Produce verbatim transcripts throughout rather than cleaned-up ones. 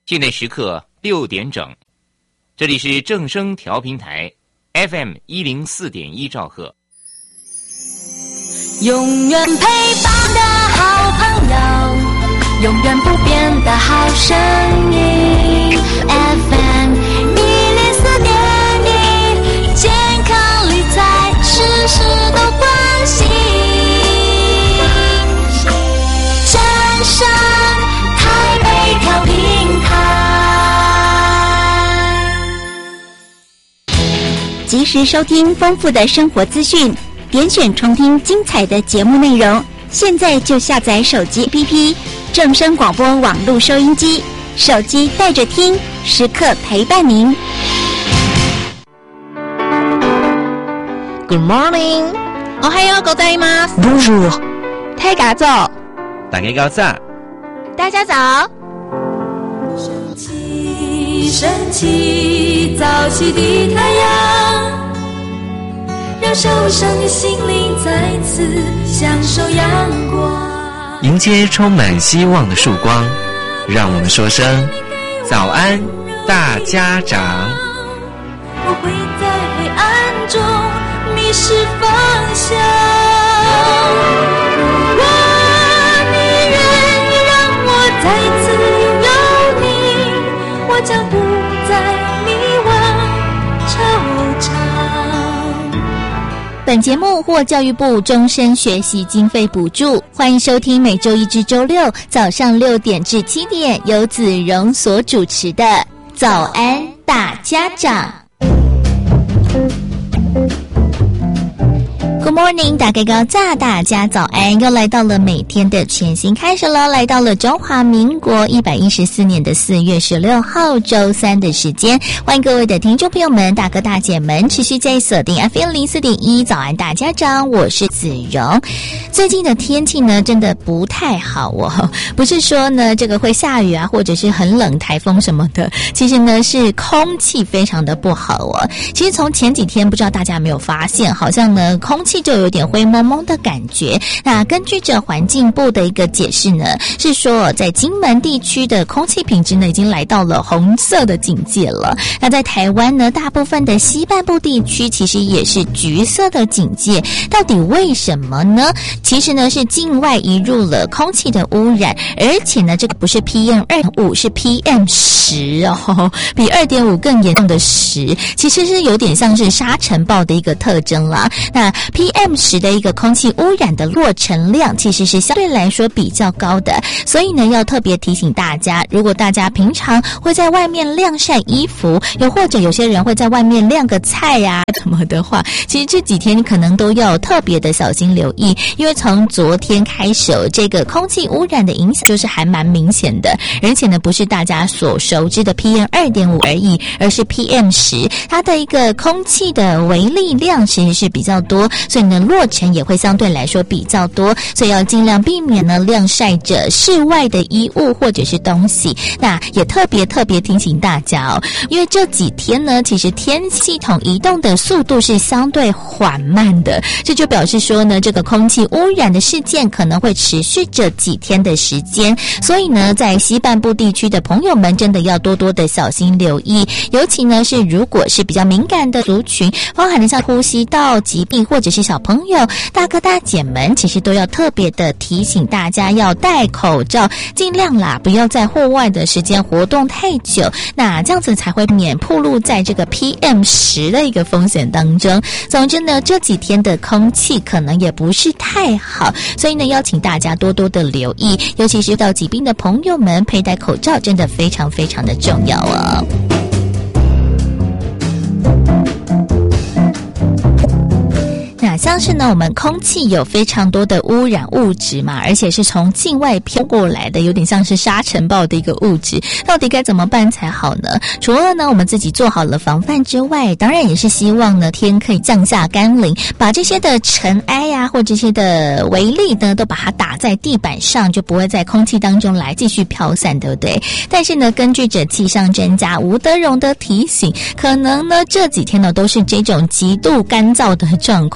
现在时刻六点整，这里是正声调频台 F M 一零四点一兆赫。 永远陪伴的好朋友，永远不变的好声音 F M 一零四点一，健康理财事事都关心，正声台北调频台， 及时收听丰富的生活资讯，点选重听精彩的节目内容，现在就下载手机 A P P 正声广播网络收音机，手机带着听，时刻陪伴您。 Good morning， おはようございます。 Bonjour， 大家早， 大家早， 大家早。 升起，升起，早起的太阳，让受伤的心灵再次享受阳光。 迎接充满希望的曙光，让我们说声早安大家长。 我会在黑暗中迷失方向，如果你愿意让我再次拥有你，我将不再迷惘惆怅。 本节目获教育部终身学习经费补助，欢迎收听每周一至周六早上六点至七点由子荣所主持的早安大家长。Good morning， 大家高炸，大家早安！又来到了每天的全新开始了，来到了中华民国一百一十四年的四月十六号周三的时间，欢迎各位的听众朋友们、大哥大姐们持续在锁定 F M 零四点一早安大家长，我是子荣。最近的天气呢，真的不太好哦，不是说呢这个会下雨啊，或者是很冷、台风什么的，其实呢是空气非常的不好哦。其实从前几天，不知道大家有没有发现，好像呢空气就有点灰蒙蒙的感觉。那根据着环境部的一个解释呢，是说在金门地区的空气品质呢已经来到了红色的警戒了。那在台湾呢，大部分的西半部地区其实也是橘色的警戒。到底为什么呢？其实呢是境外移入了空气的污染，而且呢这个不是 P M 二点五， 是 P M 十 哦，比 二点五 更严重的十，其实是有点像是沙尘暴的一个特征啦。那 P M 十 的一个空气污染的落尘量其实是相对来说比较高的，所以呢要特别提醒大家，如果大家平常会在外面晾晒衣服，又或者有些人会在外面晾个菜呀、啊、什么的话，其实这几天可能都要特别的小心留意，因为从昨天开始，这个空气污染的影响就是还蛮明显的，而且呢不是大家所熟知的 P M 二点五 而已，而是 P M 十， 它的一个空气的微粒量其实是比较多，所以呢落尘也会相对来说比较多，所以要尽量避免呢晾晒着室外的衣物或者是东西。那也特别特别提醒大家哦，因为这几天呢其实天系统移动的速度是相对缓慢的，这就表示说呢这个空气污染的事件可能会持续着几天的时间，所以呢在西半部地区的朋友们真的要多多的小心留意，尤其呢是如果是比较敏感的族群，包含了像呼吸道疾病或者是小朋友、大哥大姐们，其实都要特别的提醒大家要戴口罩，尽量啦不要在户外的时间活动太久，那这样子才会免暴露在这个 P M 十 的一个风险当中。总之呢这几天的空气可能也不是太好，所以呢邀请大家多多的留意，尤其是遇到疾病的朋友们，佩戴口罩真的非常非常的重要哦。那像是呢我们空气有非常多的污染物质嘛，而且是从境外飘过来的，有点像是沙尘暴的一个物质，到底该怎么办才好呢？除了呢我们自己做好了防范之外，当然也是希望呢天可以降下甘霖，把这些的尘埃啊或这些的微粒呢都把它打在地板上，就不会在空气当中来继续飘散，对不对？但是呢根据着气象专家吴德荣的提醒，可能呢这几天呢都是这种极度干燥的状况，就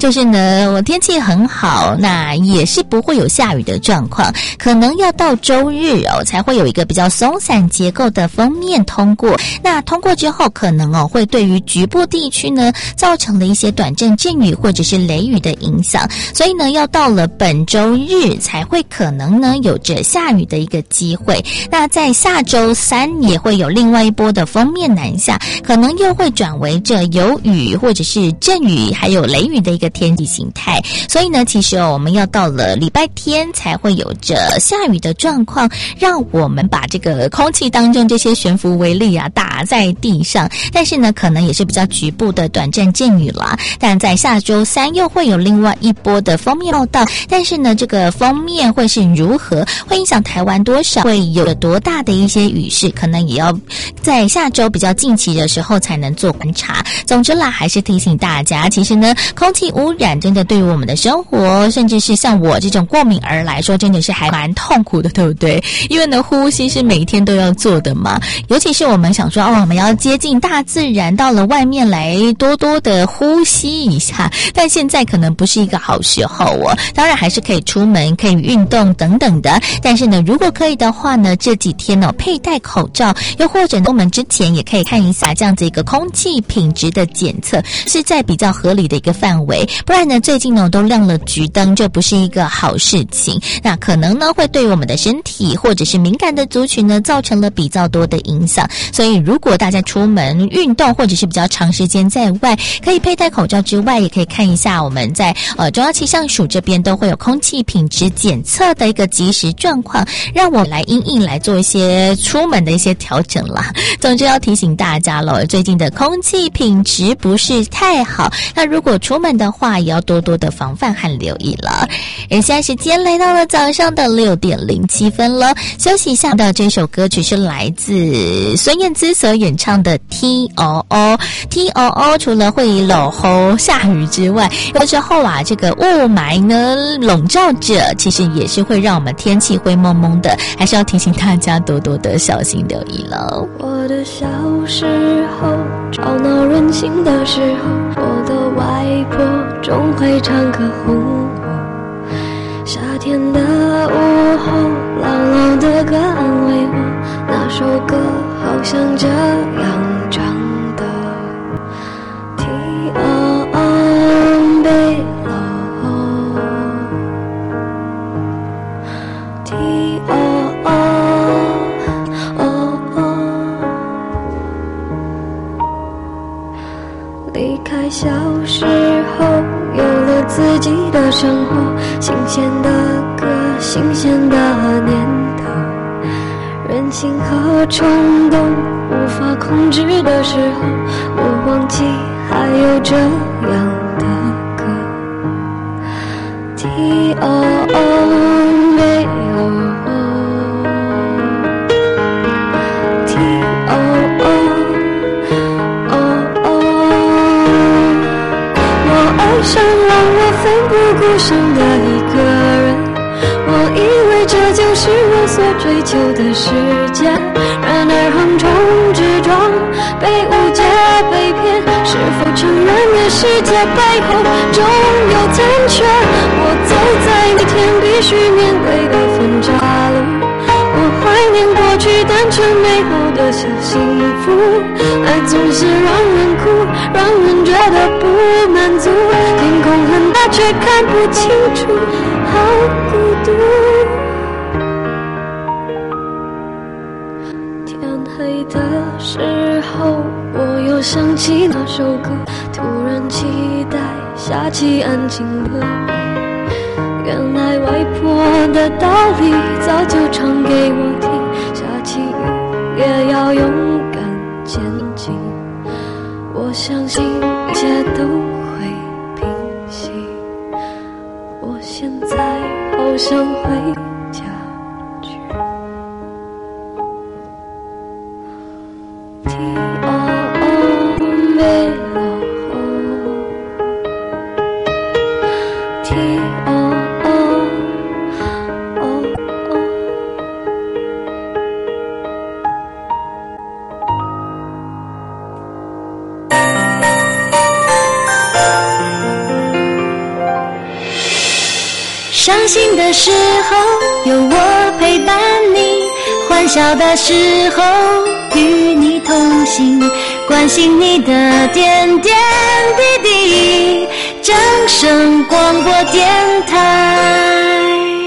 就是呢，我天气很好，那也是不会有下雨的状况，可能要到周日哦才会有一个比较松散结构的锋面通过。那通过之后，可能哦会对于局部地区呢造成了一些短阵阵雨或者是雷雨的影响，所以呢，要到了本周日才会可能呢有着下雨的一个机会。那在下周三也会有另外一波的锋面南下，可能又会转为着有雨或者是阵雨还有雷雨的一个天气形态。所以呢，其实哦我们要到了礼拜天才会有着下雨的状况，让我们把这个空气当中这些悬浮微粒啊打在地上，但是呢可能也是比较局部的短暂阵雨啦。但在下周三又会有另外一波的锋面报道，但是呢这个锋面会是如何，会影响台湾多少，会有多大的一些雨势，可能也要在下周比较近期的时候才能做观察。总之啦，还是提醒大家，其实呢空气污染真的对于我们的生活，甚至是像我这种过敏儿来说，真的是还蛮痛苦的，对不对？因为呢呼吸是每一天都要做的嘛，尤其是我们想说哦，我们要接近大自然，到了外面来多多的呼吸一下，但现在可能不是一个好时候哦。当然还是可以出门，可以运动等等的，但是呢如果可以的话呢，这几天哦佩戴口罩，又或者呢我们之前也可以看一下这样子一个空气品质的检测是在比较合理的一个范围，不然呢最近呢都亮了橘灯，这不是一个好事情。那可能呢会对我们的身体或者是敏感的族群呢造成了比较多的影响。所以如果大家出门运动或者是比较长时间在外，可以佩戴口罩之外，也可以看一下我们在呃中央气象署这边都会有空气品质检测的一个即时状况，让我来因应来做一些出门的一些调整啦。总之要提醒大家了，最近的空气品质不是太好，那如果出门的话也要多多的防范和留意了。而现在时间来到了早上的六点零七分了，休息一下的这首歌曲是来自孙燕姿所演唱的 T O O T O O。 除了会落雨下雨之外，有时候啊这个雾霾呢笼罩着，其实也是会让我们天气灰蒙蒙的，还是要提醒大家多多的小心留意了。 我的小时候吵闹任性的时候，我的外婆总会唱歌哄我，夏天的午后朗朗的歌安慰我，那首歌好像这样唱的 T O O below T O O。 离开小时候有了自己的生活，新鲜的歌，新鲜的念头，任性和冲动无法控制的时候，我忘记还有这样的歌 T O O 没有想让我奋不顾身的一个人，我以为这就是我所追求的世界，然而横冲直撞，被误解被骗，是否承认的世界背后总有残缺？我走在每天必须面对的分岔路，我怀念过去单纯美好的小幸福，爱总是让人哭，让人觉得不满足，天空很大却看不清楚，好孤独。天黑的时候我又想起那首歌，突然期待下起安静的雨，原来外婆的道理早就唱给我听，下起雨也要勇敢前进，我相信一切都会平息，我现在好想回家去。 T O O 没了 T O O 伤心的时候有我陪伴你，欢笑的时候与你同行，关心你的点点滴滴。正声广播电台。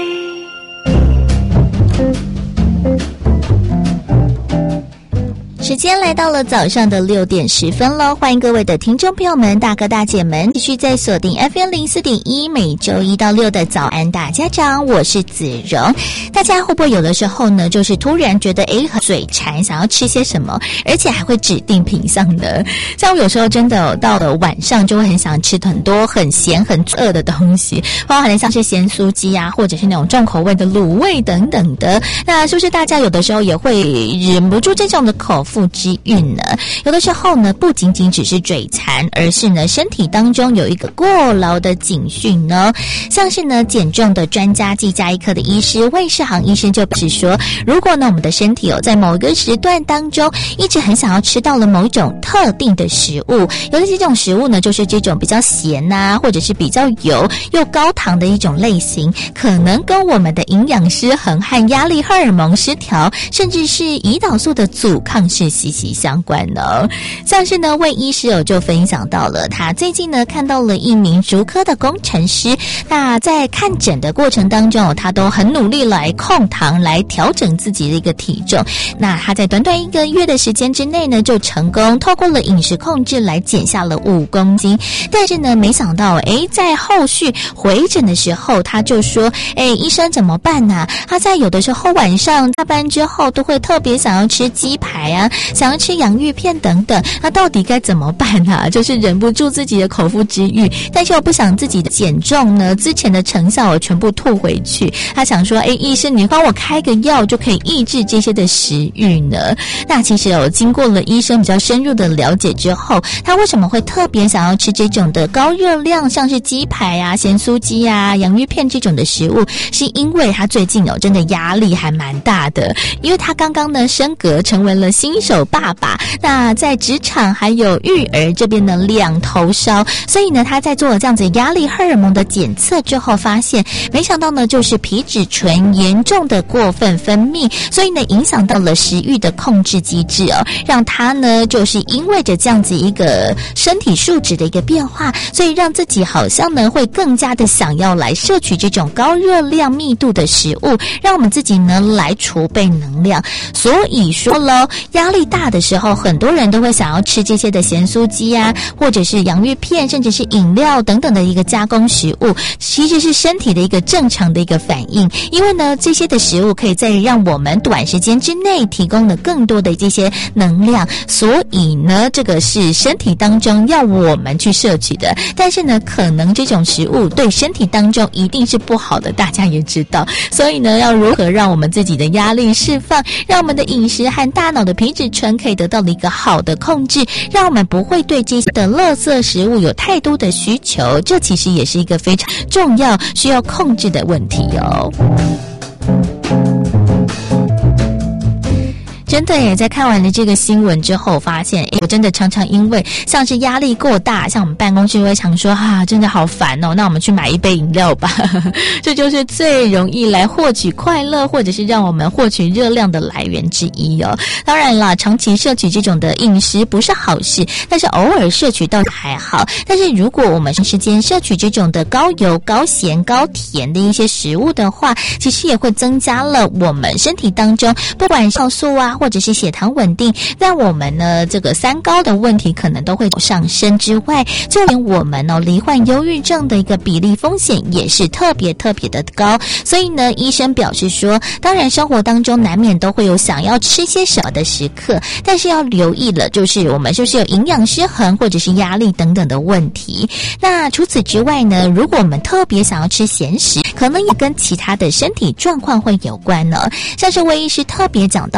时间来到了早上的六点十分了，欢迎各位的听众朋友们、大哥大姐们继续在锁定 F M 零四点一，每周一到六的早安大家长，我是子荣。大家会不会有的时候呢，就是突然觉得诶很嘴馋，想要吃些什么，而且还会指定品项的？像我有时候真的到了晚上就会很想吃很多很咸很饿的东西，包含像是咸酥鸡啊，或者是那种重口味的卤味等等的。那是不是大家有的时候也会忍不住这种的口腹之欲呢？有的时候呢，不仅仅只是嘴馋，而是呢身体当中有一个过劳的警讯呢。像是呢减重的专家暨家医科的医师魏世航医生就表示说，如果呢我们的身体有在某一个时段当中一直很想要吃到了某一种特定的食物，有的这种食物呢就是这种比较咸啊，或者是比较油又高糖的一种类型，可能跟我们的营养失衡和压力荷尔蒙失调，甚至是胰岛素的阻抗是息息相关呢。像是呢魏医师有就分享到了，他最近呢看到了一名竹科的工程师，那在看诊的过程当中，他都很努力来控糖，来调整自己的一个体重。那他在短短一个月的时间之内呢，就成功透过了饮食控制来减下了五公斤。但是呢，没想到诶，在后续回诊的时候，他就说，诶，医生怎么办呢、啊？他在有的时候晚上下班之后，都会特别想要吃鸡排啊，想要吃洋芋片等等。那到底该怎么办呢、啊？就是忍不住自己的口腹之欲，但是又不想自己的减重呢，之前的成效我全部吐回去。他想说，诶，医生，你帮我开个药就可以抑制这些的食欲呢？那其实有经过了医生比较深入的了解之后，他为什么会特别想要吃这种的高热量，像是鸡排啊、咸酥鸡啊、洋芋片这种的食物，是因为他最近有真的压力还蛮大的，因为他刚刚呢升格成为了新手爸爸，那在职场还有育儿这边呢两头烧，所以呢他在做了这样子压力荷尔蒙的检测之后，发现没想到呢就是皮质醇严重的过分分泌，所以呢影响到了食欲的控制机制哦，让他呢就是因为着这样子一个身体数值的一个变化，所以让自己好像呢会更加的想要来摄取这种高热量密度的食物，让我们自己呢来储备能量。所以说咯，压力大的时候，很多人都会想要吃这些的咸酥鸡啊，或者是洋芋片，甚至是饮料等等的一个加工食物，其实是身体的一个正常的一个反应。因为呢这些的食物可以在让我们短时间之内提供了更多的这些能量，所以呢这个是身体当中要我们去摄取的。但是呢可能这种食物对身体当中一定是不好的，大家也知道。所以呢要如何让我们自己的压力释放，让我们的饮食和大脑的皮质醇可以得到了一个好的控制，让我们不会对这些的垃圾食物有太多的需求，这其实也是一个非常重要需要控制的问题哦。真的耶，在看完了这个新闻之后，发现诶，我真的常常因为像是压力过大，像我们办公室会常说啊，真的好烦哦，那我们去买一杯饮料吧。这就是最容易来获取快乐，或者是让我们获取热量的来源之一哦。当然啦，长期摄取这种的饮食不是好事，但是偶尔摄取倒还好。但是如果我们长时间摄取这种的高油、高咸、高甜的一些食物的话，其实也会增加了我们身体当中不管酵素啊，或者是血糖稳定，让我们呢这个三高的问题可能都会上升之外，就连我们哦罹患忧郁症的一个比例风险也是特别特别的高。所以呢医生表示说，当然生活当中难免都会有想要吃些什么的时刻，但是要留意了，就是我们是不是有营养失衡或者是压力等等的问题。那除此之外呢，如果我们特别想要吃咸食，可能也跟其他的身体状况会有关呢。像是魏医师特别讲到的第一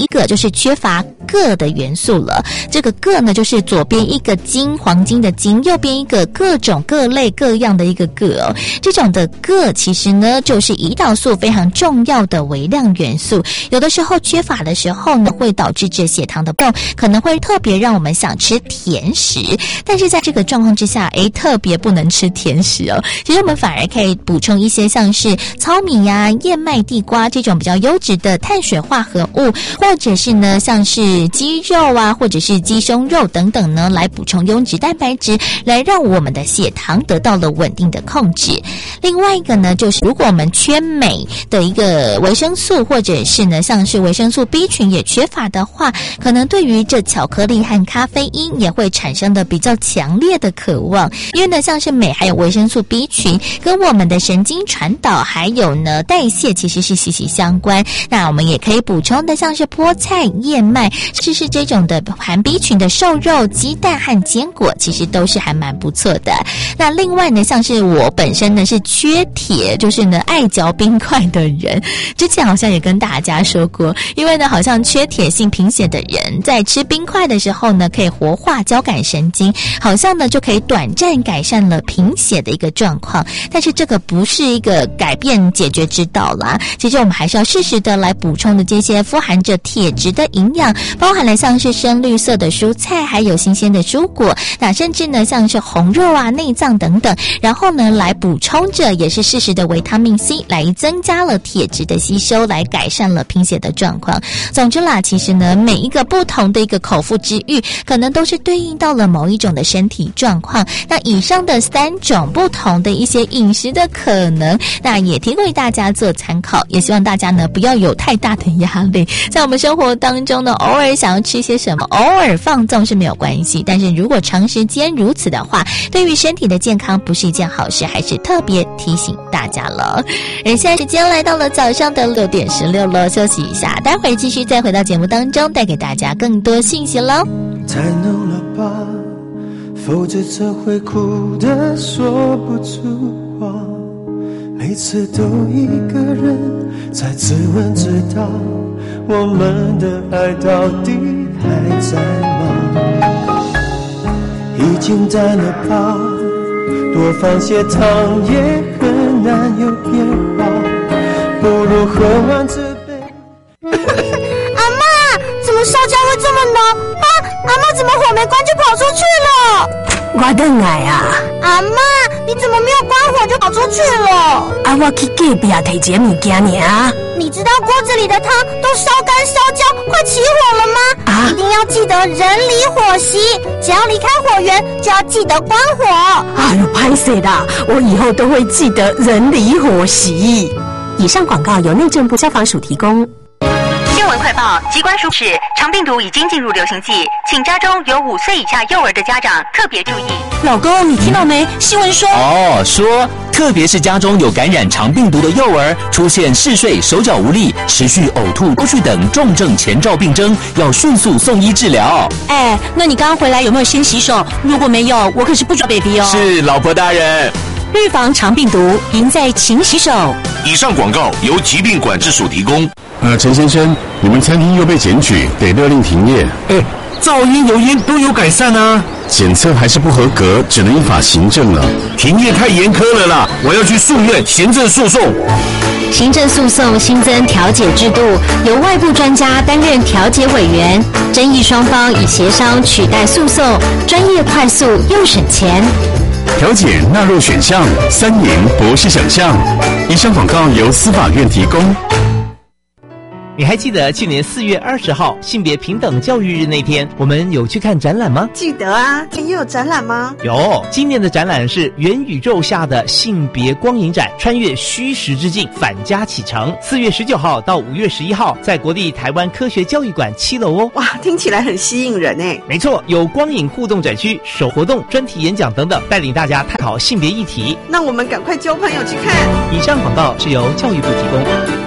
一个就是缺乏铬的元素了。这个铬呢，就是左边一个金，黄金的金，右边一个各种各类各样的一个铬哦。这种的铬其实呢，就是胰岛素非常重要的微量元素。有的时候缺乏的时候呢，会导致这血糖的波动，可能会特别让我们想吃甜食。但是在这个状况之下，诶，特别不能吃甜食哦。其实我们反而可以补充一些像是糙米呀、燕麦、地瓜这种比较优质的碳水化合物，或者是呢像是鸡肉啊，或者是鸡胸肉等等呢，来补充优质蛋白质，来让我们的血糖得到了稳定的控制。另外一个呢，就是如果我们缺镁的一个维生素，或者是呢像是维生素 B 群也缺乏的话，可能对于这巧克力和咖啡因也会产生的比较强烈的渴望。因为呢像是镁还有维生素 B 群跟我们的神经传导还有呢代谢其实是息息相关。那我们也可以补充的像是菠菜、燕麦，甚至是这种的含 B 群的瘦肉、鸡蛋和坚果，其实都是还蛮不错的。那另外呢，像是我本身呢是缺铁，就是呢爱嚼冰块的人，之前好像也跟大家说过，因为呢好像缺铁性贫血的人在吃冰块的时候呢，可以活化交感神经，好像呢就可以短暂改善了贫血的一个状况。但是这个不是一个改变解决之道啦，其实我们还是要适时的来补充的这些富含着铁质的营养，包含了像是深绿色的蔬菜，还有新鲜的蔬果，那甚至呢像是红肉啊、内脏等等，然后呢来补充着也是适时的维他命 C， 来增加了铁质的吸收，来改善了贫血的状况。总之啦，其实呢每一个不同的一个口腹之欲，可能都是对应到了某一种的身体状况。那以上的三种不同的一些饮食的可能，那也提供给大家做参考，也希望大家呢不要有太大的压力。在我们生活当中呢，偶尔想要吃些什么，偶尔放纵是没有关系，但是如果长时间如此的话，对于身体的健康不是一件好事，还是特别提醒大家了。而现在时间来到了早上的六点十六了，休息一下，待会儿继续再回到节目当中，带给大家更多信息喽。 太浓了吧，否则这会哭得说不出话，每次都一个人在自问自答，我们的爱到底还在吗？已经淡了吧，多放些糖也很难有变化，不如喝完这杯。 阿嬷，怎么烧焦会这么浓啊？阿嬷怎么火没关就跑出去了？ 我回来啊！ 阿嬷，你怎么没有关火就跑出去了？ 啊，我去隔壁提一个物件尔。 你知道锅子里的汤都烧干烧焦，快起火了吗？啊！一定要记得人离火熄，只要离开火源就要记得关火。 哎呦，拍谁啦？我以后都会记得人离火熄。以上广告由内政部消防署提供。 新闻快报：疾管署指肠病毒已经进入流行季，请家中有五岁以下幼儿的家长特别注意。 老公，你听到没？新闻说哦，说特别是家中有感染肠病毒的幼儿，出现嗜睡、手脚无力、持续呕吐、脱水等重症前兆病征，要迅速送医治疗。 哎，那你刚刚回来有没有先洗手？如果没有，我可是不抓 baby 哦。 是，老婆大人。 预防肠病毒，赢在勤洗手。 以上广告由疾病管制署提供。 呃，陈先生，你们餐厅又被检举，得勒令停业。 哎，噪音、油烟都有改善啊。 检测还是不合格，只能依法行政了。 停业太严苛了啦，我要去诉愿行政诉讼。 行政诉讼新增调解制度，由外部专家担任调解委员，争议双方以协商取代诉讼，专业、快速又省钱。 调解纳入选项，三赢不是想象。以上广告由司法院提供。 你还记得去年四月二十号性别平等教育日那天，我们有去看展览吗？ 记得啊，今天有展览吗？ 有，今年的展览是元宇宙下的性别光影展，穿越虚实之境，返家启程。四月十九号到五月十一号，在国立台湾科学教育馆七楼哦。 哇，听起来很吸引人诶。 没错，有光影互动展区、手活动、专题演讲等等，带领大家探讨性别议题。 那我们赶快交朋友去看。 以上广告是由教育部提供。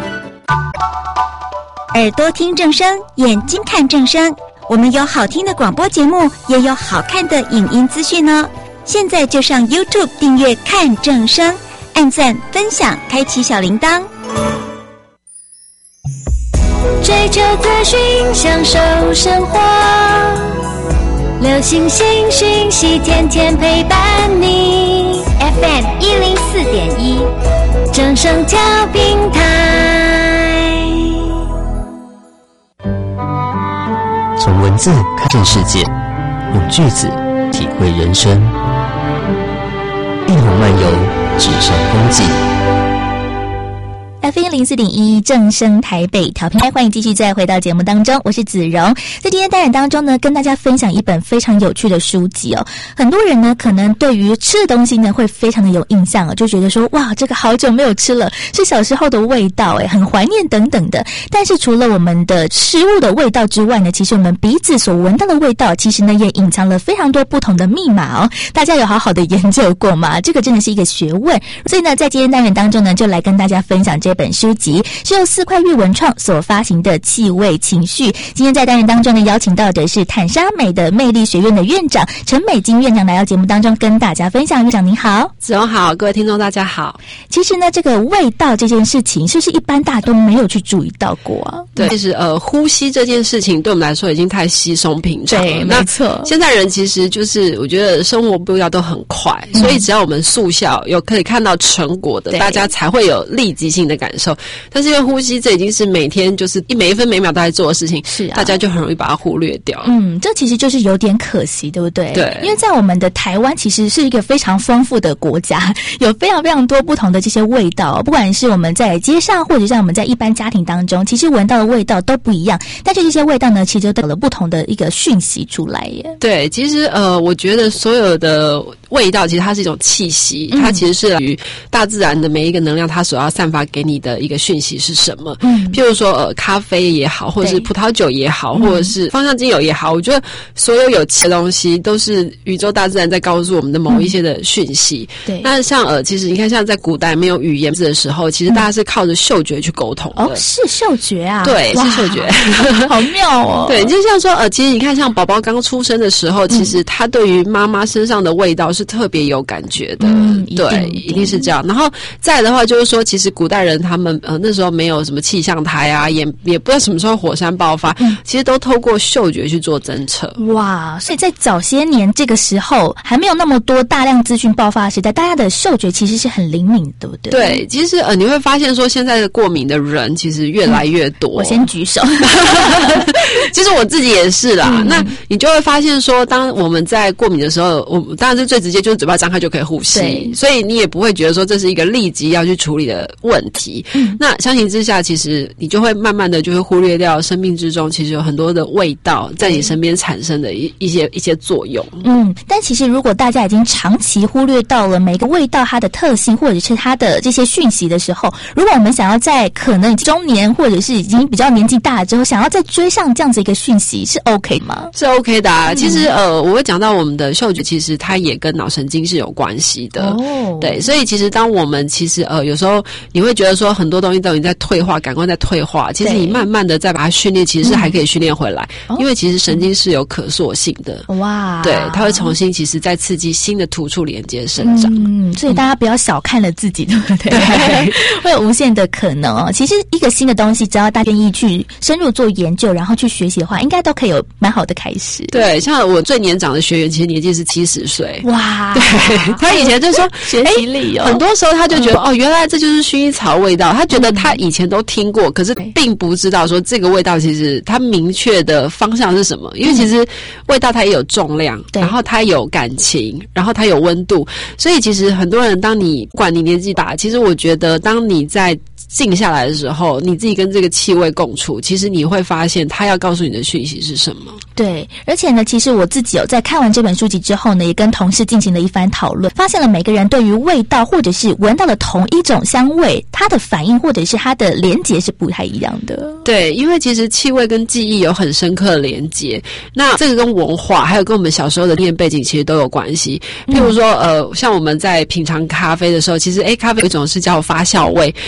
耳朵听正声，眼睛看正声。我们有好听的广播节目，也有好看的影音资讯哦。现在就上 YouTube 订阅看正声，按赞、分享，开启小铃铛。 追求资讯，享受生活。流星星讯息，天天陪伴你。 F M 一零四点一， 正声调频台。 从文字看见世界，用句子体会人生。一鸿漫游，纸上风纪。 F M 零四点一正声台北调频台，欢迎继续再回到节目当中，我是子荣。在今天单元当中呢，跟大家分享一本非常有趣的书籍哦。很多人呢，可能对于吃的东西呢，会非常的有印象哦，就觉得说，哇，这个好久没有吃了，是小时候的味道，诶，很怀念等等的。但是除了我们的食物的味道之外呢，其实我们鼻子所闻到的味道，其实呢，也隐藏了非常多不同的密码哦。大家有好好的研究过吗？这个真的是一个学问。所以呢，在今天单元当中呢，就来跟大家分享这本书籍，是由四块玉文创所发行的《气味情绪》。今天在单元当中呢，邀请到的是坦莎美的魅力学院的院长陈美金院长来到节目当中跟大家分享。院长您好。 子荣好，各位听众大家好。 其实呢，这个味道这件事情，是不是一般大家都没有去注意到过啊？ 对，其实呃，呼吸这件事情对我们来说已经太稀松平常了。 对，没错。 现在人其实就是我觉得生活步调都很快，嗯、所以只要我们速效有可以看到成果的，大家才会有立即性的感受。但是因为呼吸这已经是每天就是一每一分每秒都在做的事情，是啊，大家就很容易把它忽略掉。 嗯，这其实就是有点可惜，对不对？ 对， 因为在我们的台湾其实是一个非常丰富的国家，有非常非常多不同的这些味道，不管是我们在街上或者像我们在一般家庭当中，其实闻到的味道都不一样，但是这些味道呢，其实都有了不同的一个讯息出来耶。 对，其实呃，我觉得所有的味道其实它是一种气息， 嗯、 它其实是来于大自然的每一个能量，它所要散发给你的一个讯息是什么？嗯，譬如说呃，咖啡也好，或者是葡萄酒也好，或者是芳香精油也好，我觉得所有有气的东西都是宇宙大自然在告诉我们的某一些的讯息。 嗯、对， 那像呃，其实你看，像在古代没有语言字的时候，其实大家是靠着嗅觉去沟通的。 哦，是嗅觉啊？ 对，是嗅觉， 好妙哦。 对，就像说呃，其实你看，像宝宝刚出生的时候，其实他对于妈妈身上的味道是特别有感觉的。 嗯， 对，一定是这样。然后再来的话，就是说，其实古代人他们呃那时候没有什么气象台啊，也也不知道什么时候火山爆发，嗯、其实都透过嗅觉去做侦测。 哇，所以在早些年这个时候还没有那么多大量资讯爆发的时代，大家的嗅觉其实是很灵敏，对不对？ 对，其实呃你会发现说，现在的过敏的人其实越来越多。嗯、 我先举手， 其实我自己也是啦。嗯、那你就会发现说，当我们在过敏的时候，我当然是最直接，就是嘴巴张开就可以呼吸，所以你也不会觉得说这是一个立即要去处理的问题。嗯、那相形之下，其实你就会慢慢的就会忽略掉生命之中其实有很多的味道在你身边产生的一一些一些作用。 嗯，但其实如果大家已经长期忽略到了每个味道它的特性或者是它的这些讯息的时候，如果我们想要在可能中年或者是已经比较年纪大了之后，想要再追上这样子一个讯息，是 OK 吗？ 是 OK 的啊。嗯、其实呃，我会讲到我们的嗅觉，其实它也跟脑神经是有关系的。哦，对，所以其实当我们其实呃有时候你会觉得说很多东西都已经在退化，感官在退化，其实你慢慢的再把它训练，其实是还可以训练回来。嗯、因为其实神经是有可塑性的。哇，对，它会重新其实再刺激新的突触连接生长。 嗯，所以大家不要小看了自己，对不对？对，会有无限的可能哦。其实一个新的东西，只要大家愿意去深入做研究，然后去学习的话，应该都可以有蛮好的开始。 对，像我最年长的学员，其实年纪是七十岁。 哇， 对，他以前就说学习力哦， 很多时候他就觉得、嗯、哦，原来这就是薰衣草味道。他觉得他以前都听过，嗯、可是并不知道说这个味道其实它明确的方向是什么。因为其实味道它也有重量，嗯、然后它有感情，然后它有温度，所以其实很多人，当你不管你年纪大，其实我觉得当你在静下来的时候，你自己跟这个气味共处，其实你会发现它要告诉你的讯息是什么。 对，而且呢，其实我自己有在看完这本书籍之后呢，也跟同事进行了一番讨论，发现了每个人对于味道或者是闻到了同一种香味，它的反应或者是它的连结是不太一样的。 对，因为其实气味跟记忆有很深刻的连结，那这个跟文化还有跟我们小时候的经验背景其实都有关系。譬如说，呃，像我们在品尝咖啡的时候，其实诶咖啡有一种是叫发酵味，嗯、可是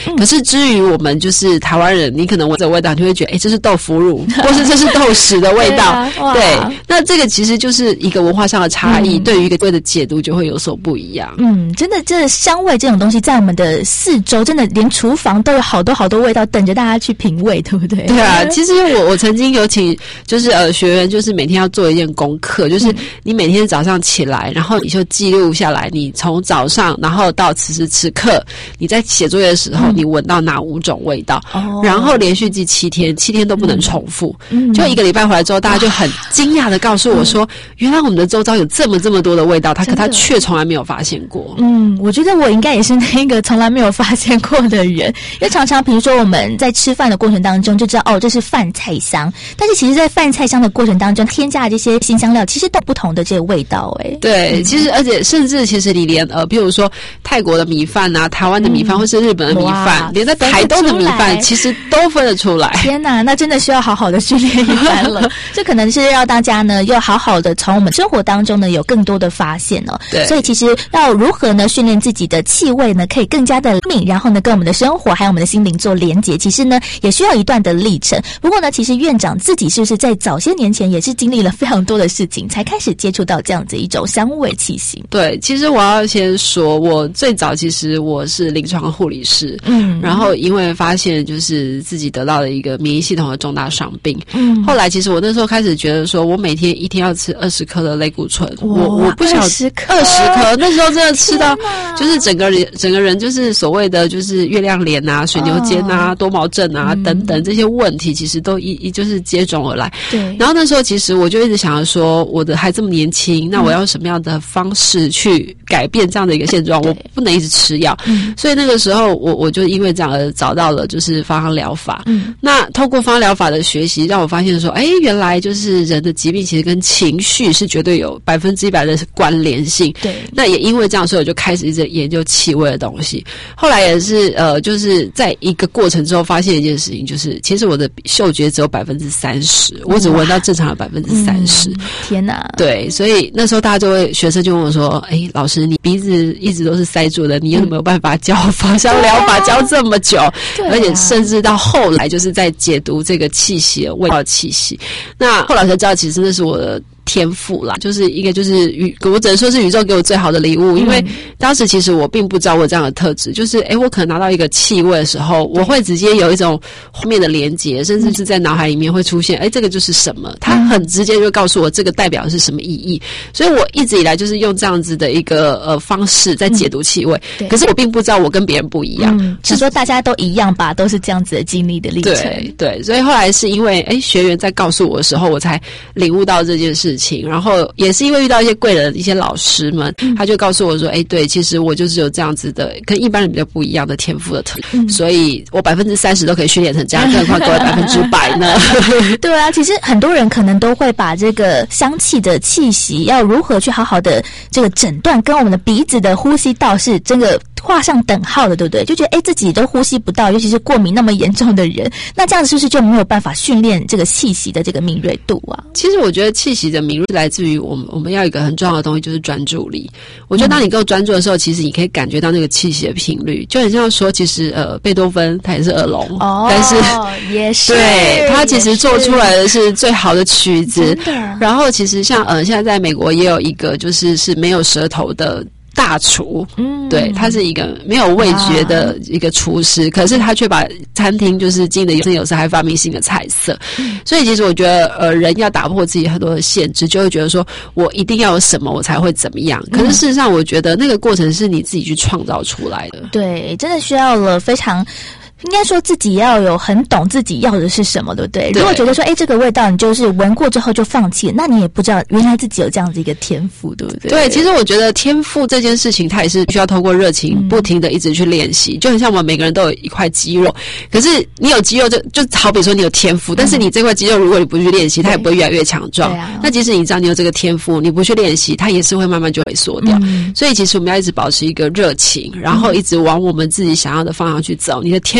之于我们就是台湾人，你可能闻这个味道，你会觉得，哎，这是豆腐乳，或是这是豆豉的味道。 对啊， 对，那这个其实就是一个文化上的差异，嗯、对于一个味的解读就会有所不一样。 嗯，真的，这香味这种东西，在我们的四周，真的连厨房都有好多好多味道等着大家去品味，对不对？ 对啊，其实我我曾经有请，就是呃学员，就是每天要做一件功课，就是你每天早上起来，然后你就记录下来，你从早上然后到此时此刻，你在写作业的时候，嗯、你闻到哪五种味道，哦、然后连续记七天，七天都不能重复。嗯、就一个礼拜回来之后，大家就很惊讶的告诉我说，嗯、原来我们的周遭有这么这么多的味道，他可他却从来没有发现过。 嗯，我觉得我应该也是那个从来没有发现过的人，因为常常比如说我们在吃饭的过程当中就知道哦，这是饭菜香，但是其实在饭菜香的过程当中添加的这些辛香料，其实都有不同的这个味道。哎， 对，嗯、其实而且甚至其实你连呃，比如说泰国的米饭啊、台湾的米饭，嗯、或是日本的米饭，连在台东的米饭，其实都分得出来。 天哪，那真的需要好好的训练一番了。这可能是要大家呢，要好好的从我们生活当中呢有更多的发现哦。 对， 所以其实要如何呢训练自己的气味呢，可以更加的灵敏，然后呢跟我们的生活还有我们的心灵做连结，其实呢也需要一段的历程。不过呢，其实院长自己是不是在早些年前也是经历了非常多的事情，才开始接触到这样子一种香味气息？ 对，其实我要先说，我最早其实我是临床护理师，嗯，然后因为发现就是自己得到了一个免疫系统的重大伤病，嗯，后来其实我那时候开始觉得说，我每天一天要吃二十颗的类固醇，我我不想二十颗， 二十颗，那时候真的吃到就是整个人整个人就是所谓的就是月亮脸啊、水牛肩啊、哦、多毛症啊、嗯、等等这些问题，其实都一一就是接踵而来。 对， 然后那时候其实我就一直想要说，我的还这么年轻，那我要用什么样的方式去改变这样的一个现状？我不能一直吃药，嗯、所以那个时候我我就因为这样而找到了就是芳香疗法。嗯，那透过芳香疗法的学习，让我发现说，哎，原来就是人的疾病其实跟情绪是绝对有百分之一百的关联性。 对， 那也因为这样，所以我就开始一直研究气味的东西。后来也是呃，就是在一个过程之后，发现一件事情，就是其实我的嗅觉只有百分之三十，我只闻到正常的百分之三十。 天哪！ 对，所以那时候大家就会学生就问我说：“哎，老师，你鼻子一直都是塞住的，你有没有办法教芳香疗法教这么久？ 对啊、 而且甚至到后来就是在解读这个气息的味道的气息。那后来才知道，其实那是我的天赋啦，就是一个就是宇，我只能说是宇宙给我最好的礼物。因为当时其实我并不知道我有这样的特质，就是诶，我可能拿到一个气味的时候，我会直接有一种画面的连结，甚至是在脑海里面会出现，诶，这个就是什么，它很直接就告诉我这个代表的是什么意义。所以我一直以来就是用这样子的一个呃方式在解读气味，嗯、可是我并不知道我跟别人不一样， 嗯、只说大家都一样吧，都是这样子的经历的历程。 对对，所以后来是因为诶学员在告诉我的时候，我才领悟到这件事情。然后也是因为遇到一些贵人、一些老师们，嗯、他就告诉我说：“哎，对，其实我就是有这样子的，跟一般人比较不一样的天赋的特质，嗯、所以我百分之三十都可以训练成这样，更何况各位百分之百呢？” 对啊，其实很多人可能都会把这个香气的气息要如何去好好的这个诊断，跟我们的鼻子的呼吸道是真的画上等号的，对不对？就觉得哎自己都呼吸不到，尤其是过敏那么严重的人，那这样是不是就没有办法训练这个气息的这个敏锐度啊？ 其实我觉得气息的敏锐来自于我们我们要有一个很重要的东西，就是专注力。我觉得当你够专注的时候，嗯、其实你可以感觉到那个气息的频率，就很像说，其实呃贝多芬他也是耳聋， 哦， 但是也是对他其实做出来的是最好的曲子。然后其实像呃现在在美国也有一个就是是没有舌头的大厨，嗯，对，他是一个没有味觉的一个厨师，可是他却把餐厅就是经得有声有色，还发明新的菜色。嗯、所以其实我觉得，呃，人要打破自己很多的限制，就会觉得说我一定要有什么，我才会怎么样。可是事实上，我觉得那个过程是你自己去创造出来的。 对，真的需要了非常。应该说自己要有很懂自己要的是什么，对不对？ 对， 如果觉得说，哎，这个味道你就是闻过之后就放弃了，那你也不知道原来自己有这样子一个天赋，对不对？ 对，其实我觉得天赋这件事情，它也是需要透过热情，不停的一直去练习。嗯、就很像我们每个人都有一块肌肉，可是你有肌肉就就好比说你有天赋，嗯、但是你这块肌肉如果你不去练习，它也不会越来越强壮。啊、那即使你知道你有这个天赋，你不去练习，它也是会慢慢就萎缩掉。嗯、所以其实我们要一直保持一个热情，然后一直往我们自己想要的方向去走。你的天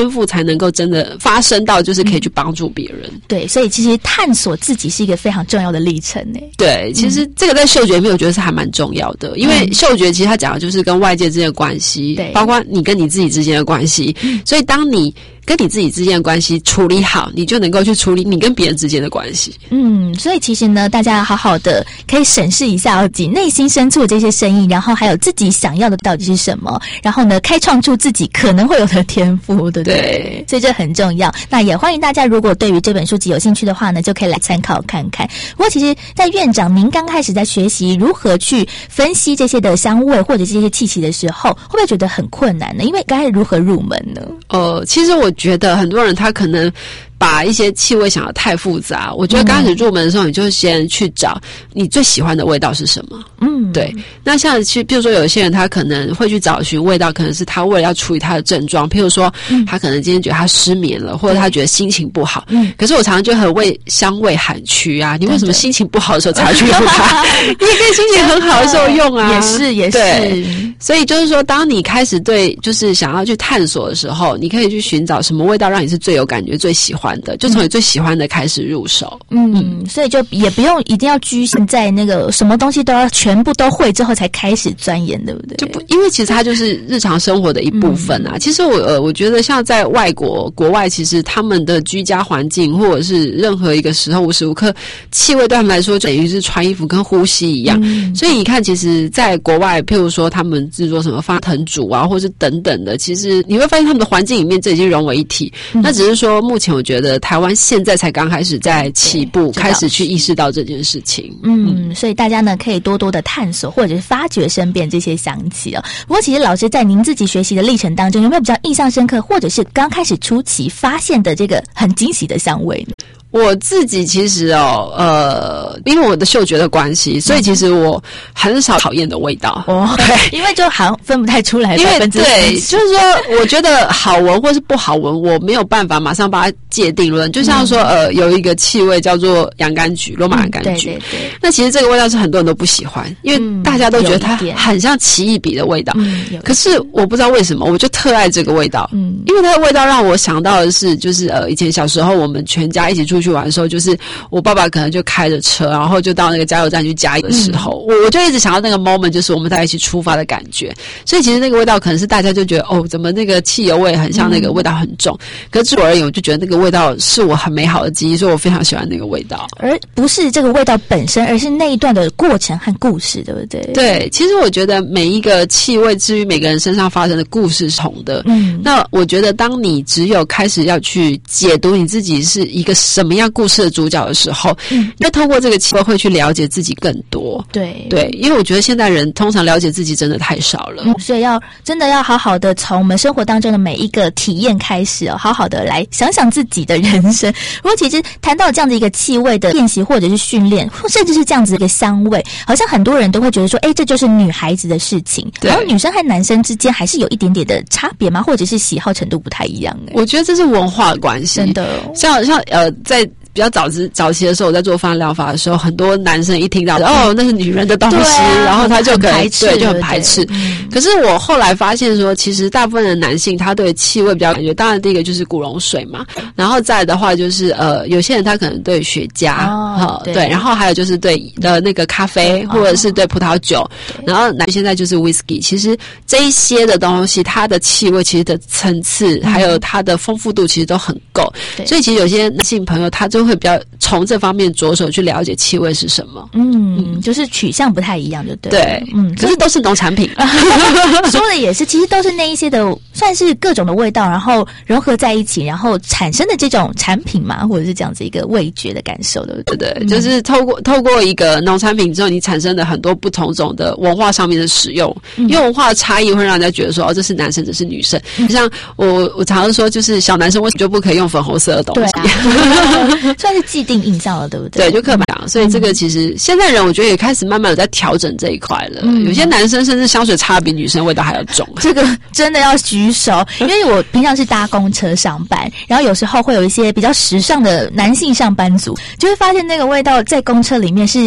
天赋才能够真的发生到，就是可以去帮助别人。 嗯、对，所以其实探索自己是一个非常重要的历程呢。 对，其实这个在嗅觉里面，我觉得是还蛮重要的，因为嗅觉其实它讲的就是跟外界之间的关系，对，包括你跟你自己之间的关系。嗯、所以当你跟你自己之间的关系处理好，你就能够去处理你跟别人之间的关系。 嗯，所以其实呢，大家要好好的可以审视一下自己内心深处的这些声音，然后还有自己想要的到底是什么，然后呢，开创出自己可能会有的天赋，对不对？对，所以这很重要。那也欢迎大家，如果对于这本书籍有兴趣的话呢，就可以来参考看看。不过，其实，在院长您刚开始在学习如何去分析这些的香味或者这些气息的时候，会不会觉得很困难呢？因为该如何入门呢？ 呃，其实我觉得很多人他可能把一些气味想得太复杂，我觉得刚开始入门的时候，你就先去找你最喜欢的味道是什么。嗯，对。那像去，比如说有些人他可能会去找寻味道，可能是他为了要处理他的症状，譬如说、嗯、他可能今天觉得他失眠了，或者他觉得心情不好。嗯。可是我常常就很为香味喊屈啊！你为什么心情不好的时候才去用它？你也可以心情很好的时候用啊。 也是也是。 对。所以就是说，当你开始对就是想要去探索的时候，你可以去寻找什么味道让你是最有感觉、最喜欢的，就从你最喜欢的开始入手。 嗯，嗯所以就也不用一定要局限在那个什么东西都要全部都会之后才开始钻研，对不对？ 就不，因为其实它就是日常生活的一部分啊。嗯、其实我呃，我觉得像在外国国外，其实他们的居家环境或者是任何一个时候无时无刻，气味对他们来说就等于是穿衣服跟呼吸一样。嗯、所以你看，其实在国外，譬如说他们制作什么发藤煮啊，或是等等的，其实你会发现他们的环境里面这已经融为一体。嗯、那只是说，目前我觉得台湾现在才刚开始在起步，开始去意识到这件事情。 嗯，嗯所以大家呢可以多多的探索，或者是发掘身边这些香气哦。不过，其实老师在您自己学习的历程当中，有没有比较印象深刻，或者是刚开始初期发现的这个很惊喜的香味呢？ 我自己其实哦，呃，因为我的嗅觉的关系，所以其实我很少讨厌的味道。 哦，对，因为就好像分不太出来。 因为对，就是说，我觉得好闻或是不好闻，我没有办法马上把它界定论。就像说，嗯、呃，有一个气味叫做洋甘菊，罗马洋甘菊。嗯、对对对。那其实这个味道是很多人都不喜欢，因为大家都觉得它很像奇异笔的味道。嗯。可是我不知道为什么，我就特爱这个味道。嗯。因为它的味道让我想到的是，就是呃，以前小时候我们全家一起出去玩的时候，就是我爸爸可能就开着车，然后就到那个加油站去加油的时候，嗯、我我就一直想到那个 moment， 就是我们大家一起出发的感觉。所以其实那个味道可能是大家就觉得哦，怎么那个汽油味很像那个味道很重。嗯、可是对我而言，我就觉得那个味道是我很美好的记忆，所以我非常喜欢那个味道。 而不是这个味道本身，而是那一段的过程和故事，对不对？ 对，其实我觉得每一个气味至于每个人身上发生的故事是同的。嗯，那我觉得当你只有开始要去解读你自己是一个什么样故事的主角的时候，嗯，那透过这个气味会去了解自己更多。 对对，因为我觉得现代人通常了解自己真的太少了。 嗯，所以要真的要好好的从我们生活当中的每一个体验开始哦，好好的来想想自己的人生。不过其实谈到这样的一个气味的练习或者是训练，甚至是这样子的一个香味，好像很多人都会觉得说，哎，这就是女孩子的事情。然后女生和男生之间还是有一点点的差别吗？或者是喜好程度不太一样？ 我觉得这是文化关系， 真的。 像像呃，在比较早之早期的时候，我在做芳疗法的时候，很多男生一听到、嗯、哦，那是女人的东西，啊、然后他就可以对就很排斥。嗯、可是我后来发现说，其实大部分的男性他对气味比较感觉，当然第一个就是古龙水嘛，然后再来的话就是呃，有些人他可能对雪茄，哦、对, 对，然后还有就是对呃那个咖啡、嗯、或者是对葡萄酒，然后男现在就是 whisky。其实这一些的东西，它的气味其实的层次、嗯、还有它的丰富度其实都很够，所以其实有些男性朋友他就会比较从这方面着手去了解气味是什么。 嗯，嗯就是取向不太一样，就对。 对，嗯，可是都是农产品。 说的也是，其实都是那一些的，算是各种的味道，然后融合在一起，然后产生的这种产品嘛，或者是这样子一个味觉的感受，对不对？ 对对，就是透过透过一个农产品之后，你产生了很多不同种的文化上面的使用，嗯、因为文化的差异会让人家觉得说，哦，这是男生，这是女生。嗯、像我我常常说，就是小男生为什么就不可以用粉红色的东西？ 对啊、算是既定印象了，对不对？ 对，就刻板。嗯、所以这个其实现在人我觉得也开始慢慢有在调整这一块了。嗯、有些男生甚至香水擦比女生味道还要重。 这个真的要举手，因为我平常是搭公车上班，然后有时候会有一些比较时尚的男性上班族，就会发现那个味道在公车里面是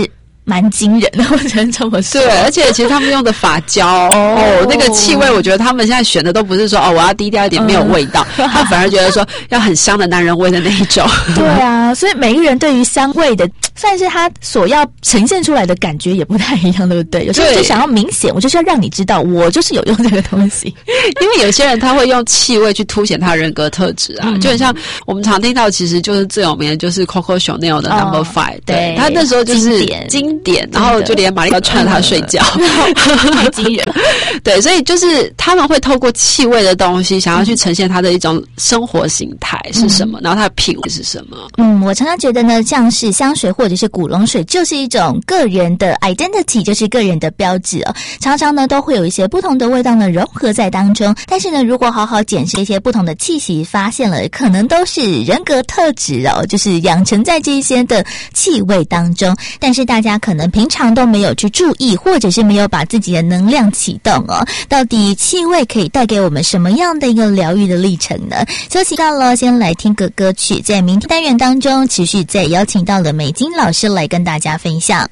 蛮惊人的，我只能这么说。 对，而且其实他们用的发胶哦, 哦，那个气味，我觉得他们现在选的都不是说哦，我要低调一点，没有味道，嗯、他反而觉得说要很香的男人味的那一种。 对啊，所以每个人对于香味的，算是他所要呈现出来的感觉也不太一样，对不对？有时候就想要明显，我就是要让你知道，我就是有用这个东西。 因为有些人他会用气味去凸显他人格特质啊，嗯、就很像我们常听到，其实就是最有名的就是 Coco Chanel 的 Number Five，、哦、对，他那时候就是经典，然后就连玛丽都穿着它睡觉， 太惊人了。 对，所以就是他们会透过气味的东西，想要去呈现他的一种生活形态是什么，嗯、然后他的品味是什么。 嗯，我常常觉得呢，像是香水或者是古龙水，就是一种个人的 identity， 就是个人的标志哦。常常呢都会有一些不同的味道呢融合在当中，但是呢，如果好好检视一些不同的气息，发现了可能都是人格特质哦，就是养成在这些的气味当中。但是大家可能平常都没有去注意，或者是没有把自己的能量启动哦。到底气味可以带给我们什么样的一个疗愈的历程呢？休息到了，先来听个歌曲，在明天单元当中持续再邀请到了美金老师来跟大家分享。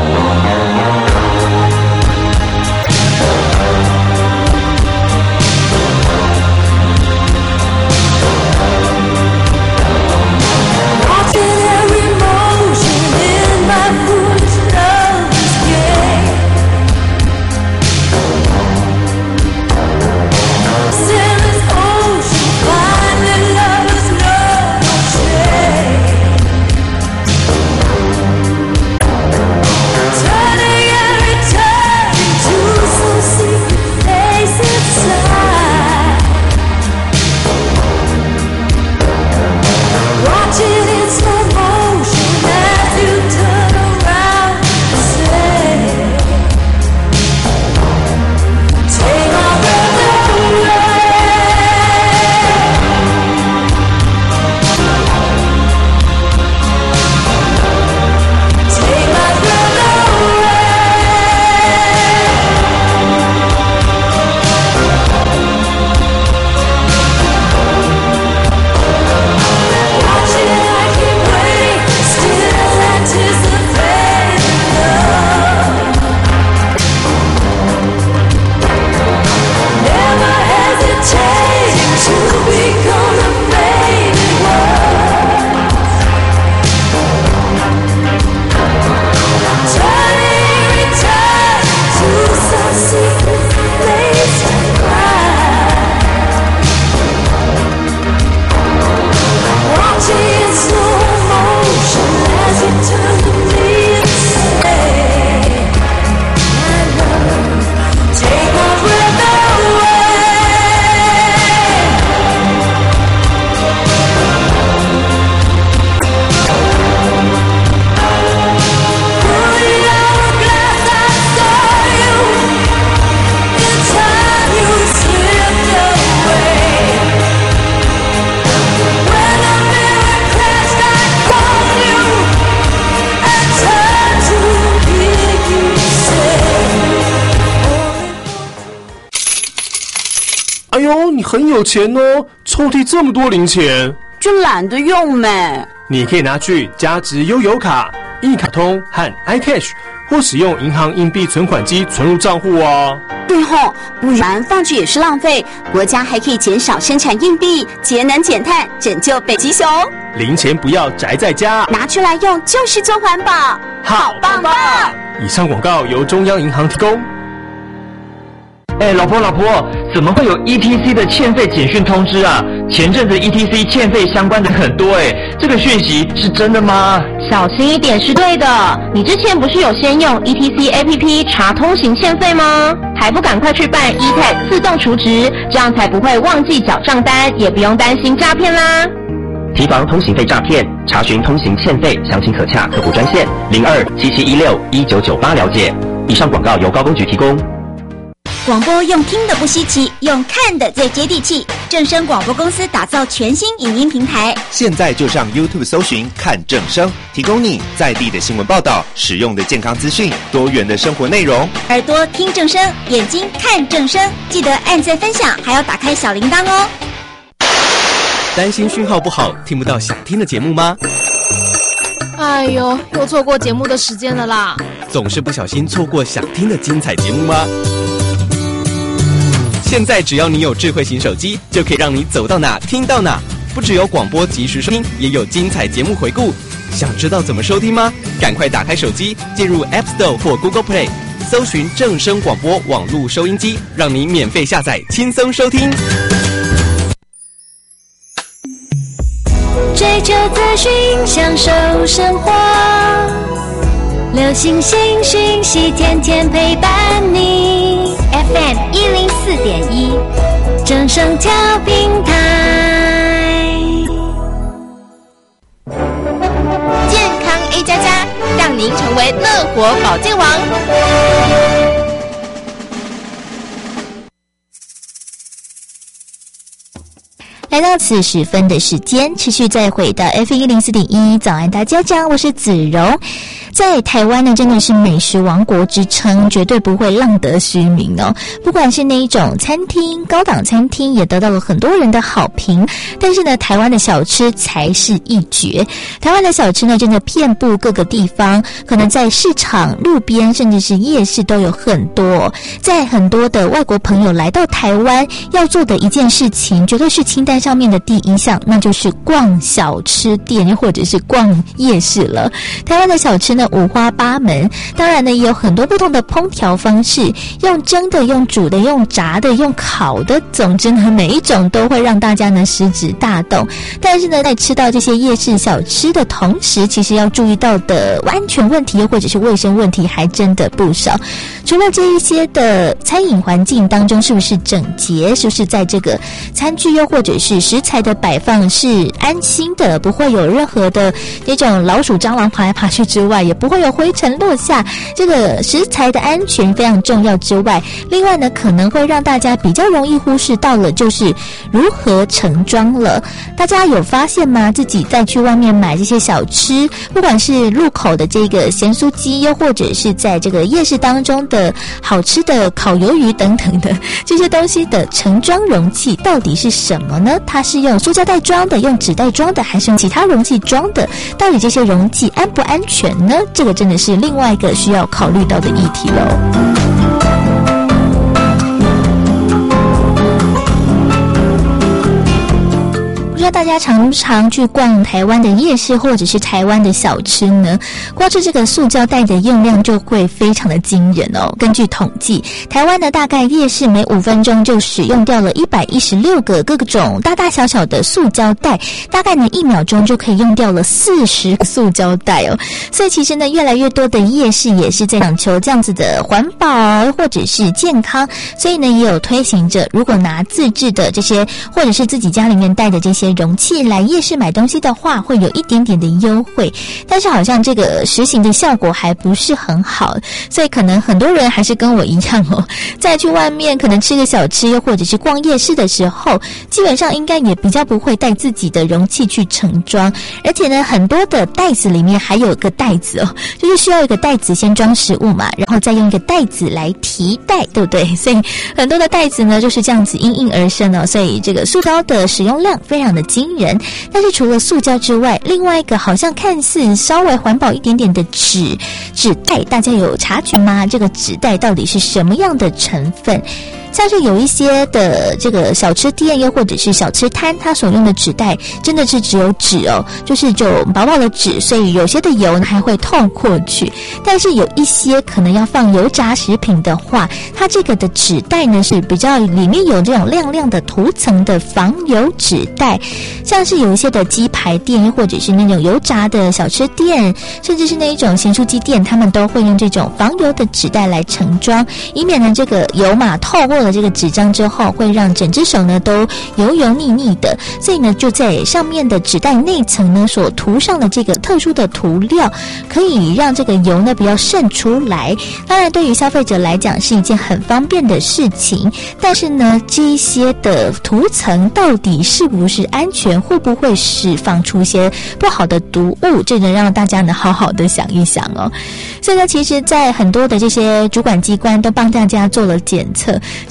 哎呦，你很有钱哦，抽屉这么多零钱， 就懒得用呗。 你可以拿去加值悠游卡、一卡通和 iCash， 或使用银行硬币存款机存入账户啊。 对吼，不然放置也是浪费。国家还可以减少生产硬币，节能减碳，拯救北极熊。 零钱不要宅在家， 拿出来用就是做环保，好棒棒！ 以上广告由中央银行提供。 哎，老婆老婆，怎么会有 E T C 的欠费简讯通知啊？前阵子 E T C 欠费相关的很多哎，这个讯息是真的吗？ 小心一点是对的。你之前不是有先用 E T C A P P 查通行欠费吗？还不赶快去办 E T A G 自动储值，这样才不会忘记缴账单，也不用担心诈骗啦。 提防通行费诈骗，查询通行欠费，详情可洽客服专线零二七七一六一九九八了解。以上广告由高公局提供。 广播用听的不稀奇，用看的最接地气。正声广播公司打造全新影音平台， 现在就上 YouTube 搜寻看正声，提供你在地的新闻报道、实用的健康资讯、多元的生活内容。 耳朵听正声，眼睛看正声，记得按赞分享，还要打开小铃铛哦。 担心讯号不好，听不到想听的节目吗？ 哎呦，又错过节目的时间了啦！ 总是不小心错过想听的精彩节目吗？现在只要你有智慧型手机，就可以让你走到哪听到哪。不只有广播及时收听，也有精彩节目回顾。想知道怎么收听吗？赶快打开手机，进入 App Store 或 Google Play， 搜寻正声广播网络收音机，让你免费下载，轻松收听。 追求资讯，享受生活，流行新讯息，天天陪伴你。F M 一零四点一，正声调频台， 健康 A 加加，让您成为乐活保健王。 来到此时分的时间，持续再回到 F M 一零四点一，早安大家讲，我是子荣。在台湾呢，真的是美食王国之称，绝对不会浪得虚名哦。不管是那一种餐厅，高档餐厅也得到了很多人的好评。但是呢，台湾的小吃才是一绝。台湾的小吃呢，真的遍布各个地方，可能在市场、路边，甚至是夜市都有很多。在很多的外国朋友来到台湾，要做的一件事情，绝对是清单上面的第一项，那就是逛小吃店，或者是逛夜市了。台湾的小吃呢，五花八门，当然呢也有很多不同的烹调方式，用蒸的、用煮的、用炸的、用烤的，总之呢每一种都会让大家呢食指大动。但是呢在吃到这些夜市小吃的同时，其实要注意到的安全问题又或者是卫生问题还真的不少。除了这一些的餐饮环境当中是不是整洁，是不是在这个餐具又或者是食材的摆放是安心的，不会有任何的那种老鼠蟑螂爬来爬去之外，也不会有灰尘落下，这个食材的安全非常重要之外，另外呢可能会让大家比较容易忽视到了就是如何盛装了。大家有发现吗？自己再去外面买这些小吃，不管是入口的这个咸酥鸡，又或者是在这个夜市当中的好吃的烤鱿鱼等等的这些东西的盛装容器到底是什么呢？它是用塑胶袋装的，用纸袋装的，还是用其他容器装的？到底这些容器安不安全呢？这个真的是另外一个需要考虑到的议题喽。不知道大家常不常去逛台湾的夜市或者是台湾的小吃呢？光是这个塑胶袋的用量就会非常的惊人哦。根据统计，台湾呢大概夜市每五分钟就使用掉了一百一十六个各种大大小小的塑胶袋，大概呢一秒钟就可以用掉了四十个塑胶袋哦。所以其实呢越来越多的夜市也是在讲求这样子的环保或者是健康，所以呢也有推行着，如果拿自制的这些或者是自己家里面带的这些容器来夜市买东西的话，会有一点点的优惠，但是好像这个实行的效果还不是很好，所以可能很多人还是跟我一样哦，在去外面可能吃个小吃又或者是逛夜市的时候，基本上应该也比较不会带自己的容器去盛装，而且呢很多的袋子里面还有一个袋子哦，就是需要一个袋子先装食物嘛，然后再用一个袋子来提袋，对不对？所以很多的袋子呢就是这样子应运而生哦，所以这个塑胶的使用量非常的惊人。但是除了塑胶之外，另外一个好像看似稍微环保一点点的纸纸袋，大家有察觉吗？这个纸袋到底是什么样的成分？像是有一些的这个小吃店又或者是小吃摊，它所用的纸袋真的是只有纸哦，就是就薄薄的纸，所以有些的油呢还会透过去。但是有一些可能要放油炸食品的话，它这个的纸袋呢是比较里面有这种亮亮的涂层的防油纸袋，像是有一些的鸡排店又或者是那种油炸的小吃店，甚至是那一种咸酥鸡店，他们都会用这种防油的纸袋来盛装，以免呢这个油嘛透过了这个纸张之后，会让整只手呢都油油腻腻的，所以呢就在上面的纸袋内层呢所涂上的这个特殊的涂料，可以让这个油呢不要渗出来。当然对于消费者来讲是一件很方便的事情，但是呢这一些的涂层到底是不是安全，会不会释放出一些不好的毒物，这能让大家呢好好的想一想哦。所以呢其实在很多的这些主管机关都帮大家做了检测，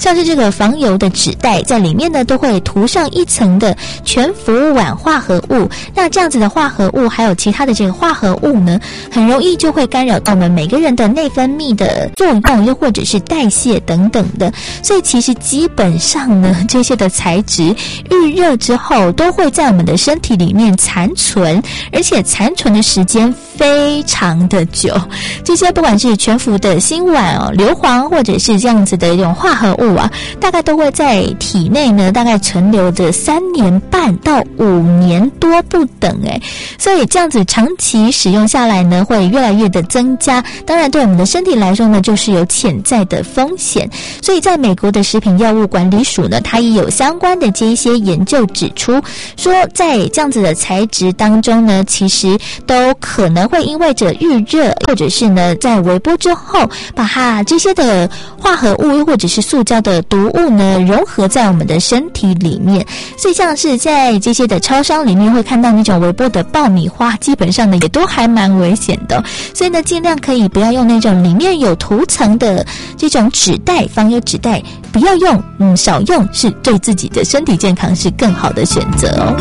像是这个防油的纸袋，在里面呢都会涂上一层的全氟烷化合物。那这样子的化合物还有其他的这个化合物呢，很容易就会干扰到我们每个人的内分泌的作用，又或者是代谢等等的。所以其实基本上呢，这些的材质预热之后都会在我们的身体里面残存，而且残存的时间非常的久。这些不管是全氟的辛烷哦、硫磺或者是这样子的一种化合物啊，大概都会在体内呢大概存留着三年半到五年多不等诶。所以这样子长期使用下来呢，会越来越的增加，当然对我们的身体来说呢，就是有潜在的风险。所以在美国的食品药物管理署呢，它也有相关的这一些研究指出，说在这样子的材质当中呢，其实都可能会因为着预热，或者是呢在微波之后，把它这些的化合物或者是塑胶的毒物呢融合在我们的身体里面。所以像是在这些的超商里面会看到那种微波的爆米花，基本上呢也都还蛮危险的。所以呢尽量可以不要用那种里面有涂层的这种纸袋，防油纸袋不要用，嗯，少用是对自己的身体健康是更好的选择哦。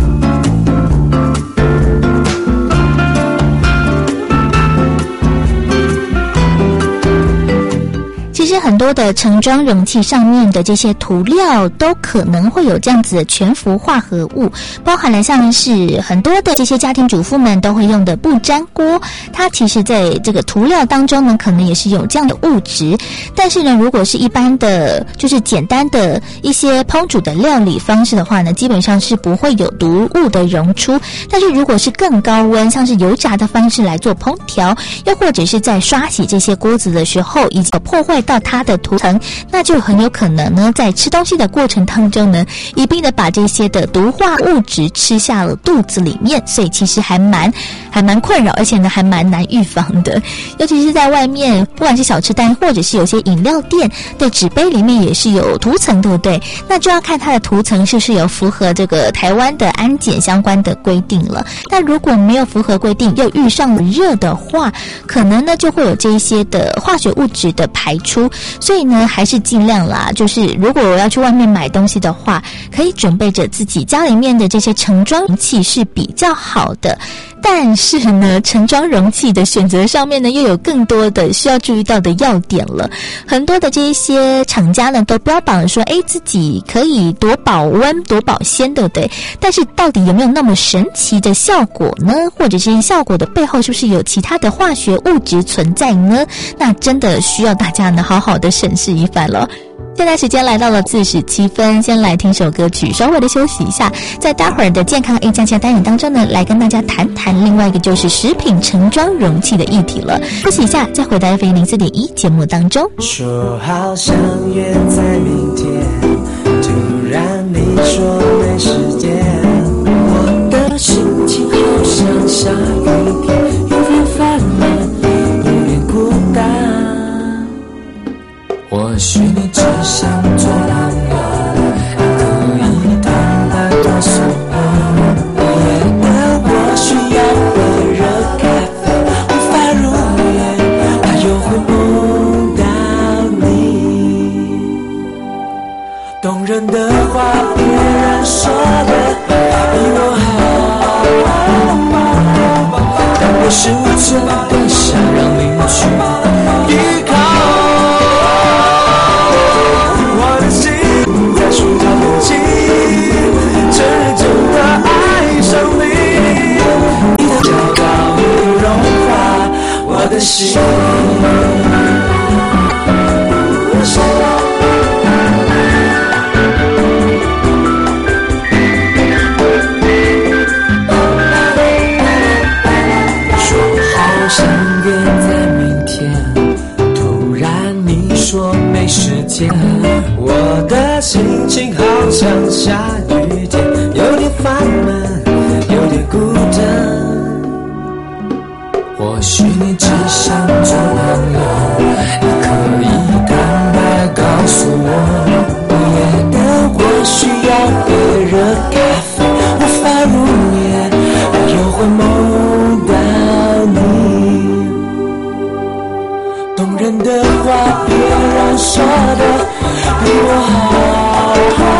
其实很多的盛装容器上面的这些涂料都可能会有这样子的全氟化合物，包含了像是很多的这些家庭主妇们都会用的不粘锅，它其实在这个涂料当中呢可能也是有这样的物质。但是呢如果是一般的就是简单的一些烹煮的料理方式的话呢，基本上是不会有毒物的溶出。但是如果是更高温，像是油炸的方式来做烹调，又或者是在刷洗这些锅子的时候已经破坏到它的涂层，那就很有可能呢在吃东西的过程当中呢一并的把这些的毒化物质吃下了肚子里面。所以其实还蛮还蛮困扰，而且呢还蛮难预防的。尤其是在外面不管是小吃摊或者是有些饮料店的纸杯里面也是有涂层，对不对？那就要看它的涂层是不是有符合这个台湾的安检相关的规定了。那如果没有符合规定又遇上了热的话，可能呢就会有这一些的化学物质的排出。所以呢还是尽量啦，就是如果我要去外面买东西的话，可以准备着自己家里面的这些盛装容器是比较好的。但是呢盛装容器的选择上面呢又有更多的需要注意到的要点了。很多的这一些厂家呢都标榜说诶自己可以多保温多保鲜，对不对？但是到底有没有那么神奇的效果呢？或者是效果的背后是不是有其他的化学物质存在呢？那真的需要大家呢好好的审视一番了。现在时间来到了四十七分，先来听首歌曲，稍微的休息一下，在待会儿的健康 A 加加单元当中呢，来跟大家谈谈另外一个就是食品盛装容器的议题了。休息一下，再回到 F M 零四点一节目当中。 说好相约在明天，突然你说没时间，我的心情好像下雨天，有点烦闷，有点孤单。或许你只想做朋友，可以坦白告诉我，夜晚我需要杯热咖啡，无法入眠，我又会梦到你。动人的话别人说的比我好，但我是无措的想让你去依靠。寻找勇气，承认真的爱上你，你的骄傲已融化我的心。说好相约在明天，突然你说没时间，我的心情好像下雨天，有点烦闷，有点孤单。或许你只想做朋友，你可以坦白告诉我，夜的我需要杯热咖啡，无法入眠，我又会梦到你。动人的话别人人说的比我好，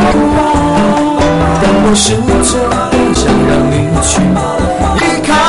但我始终不想让你去依靠，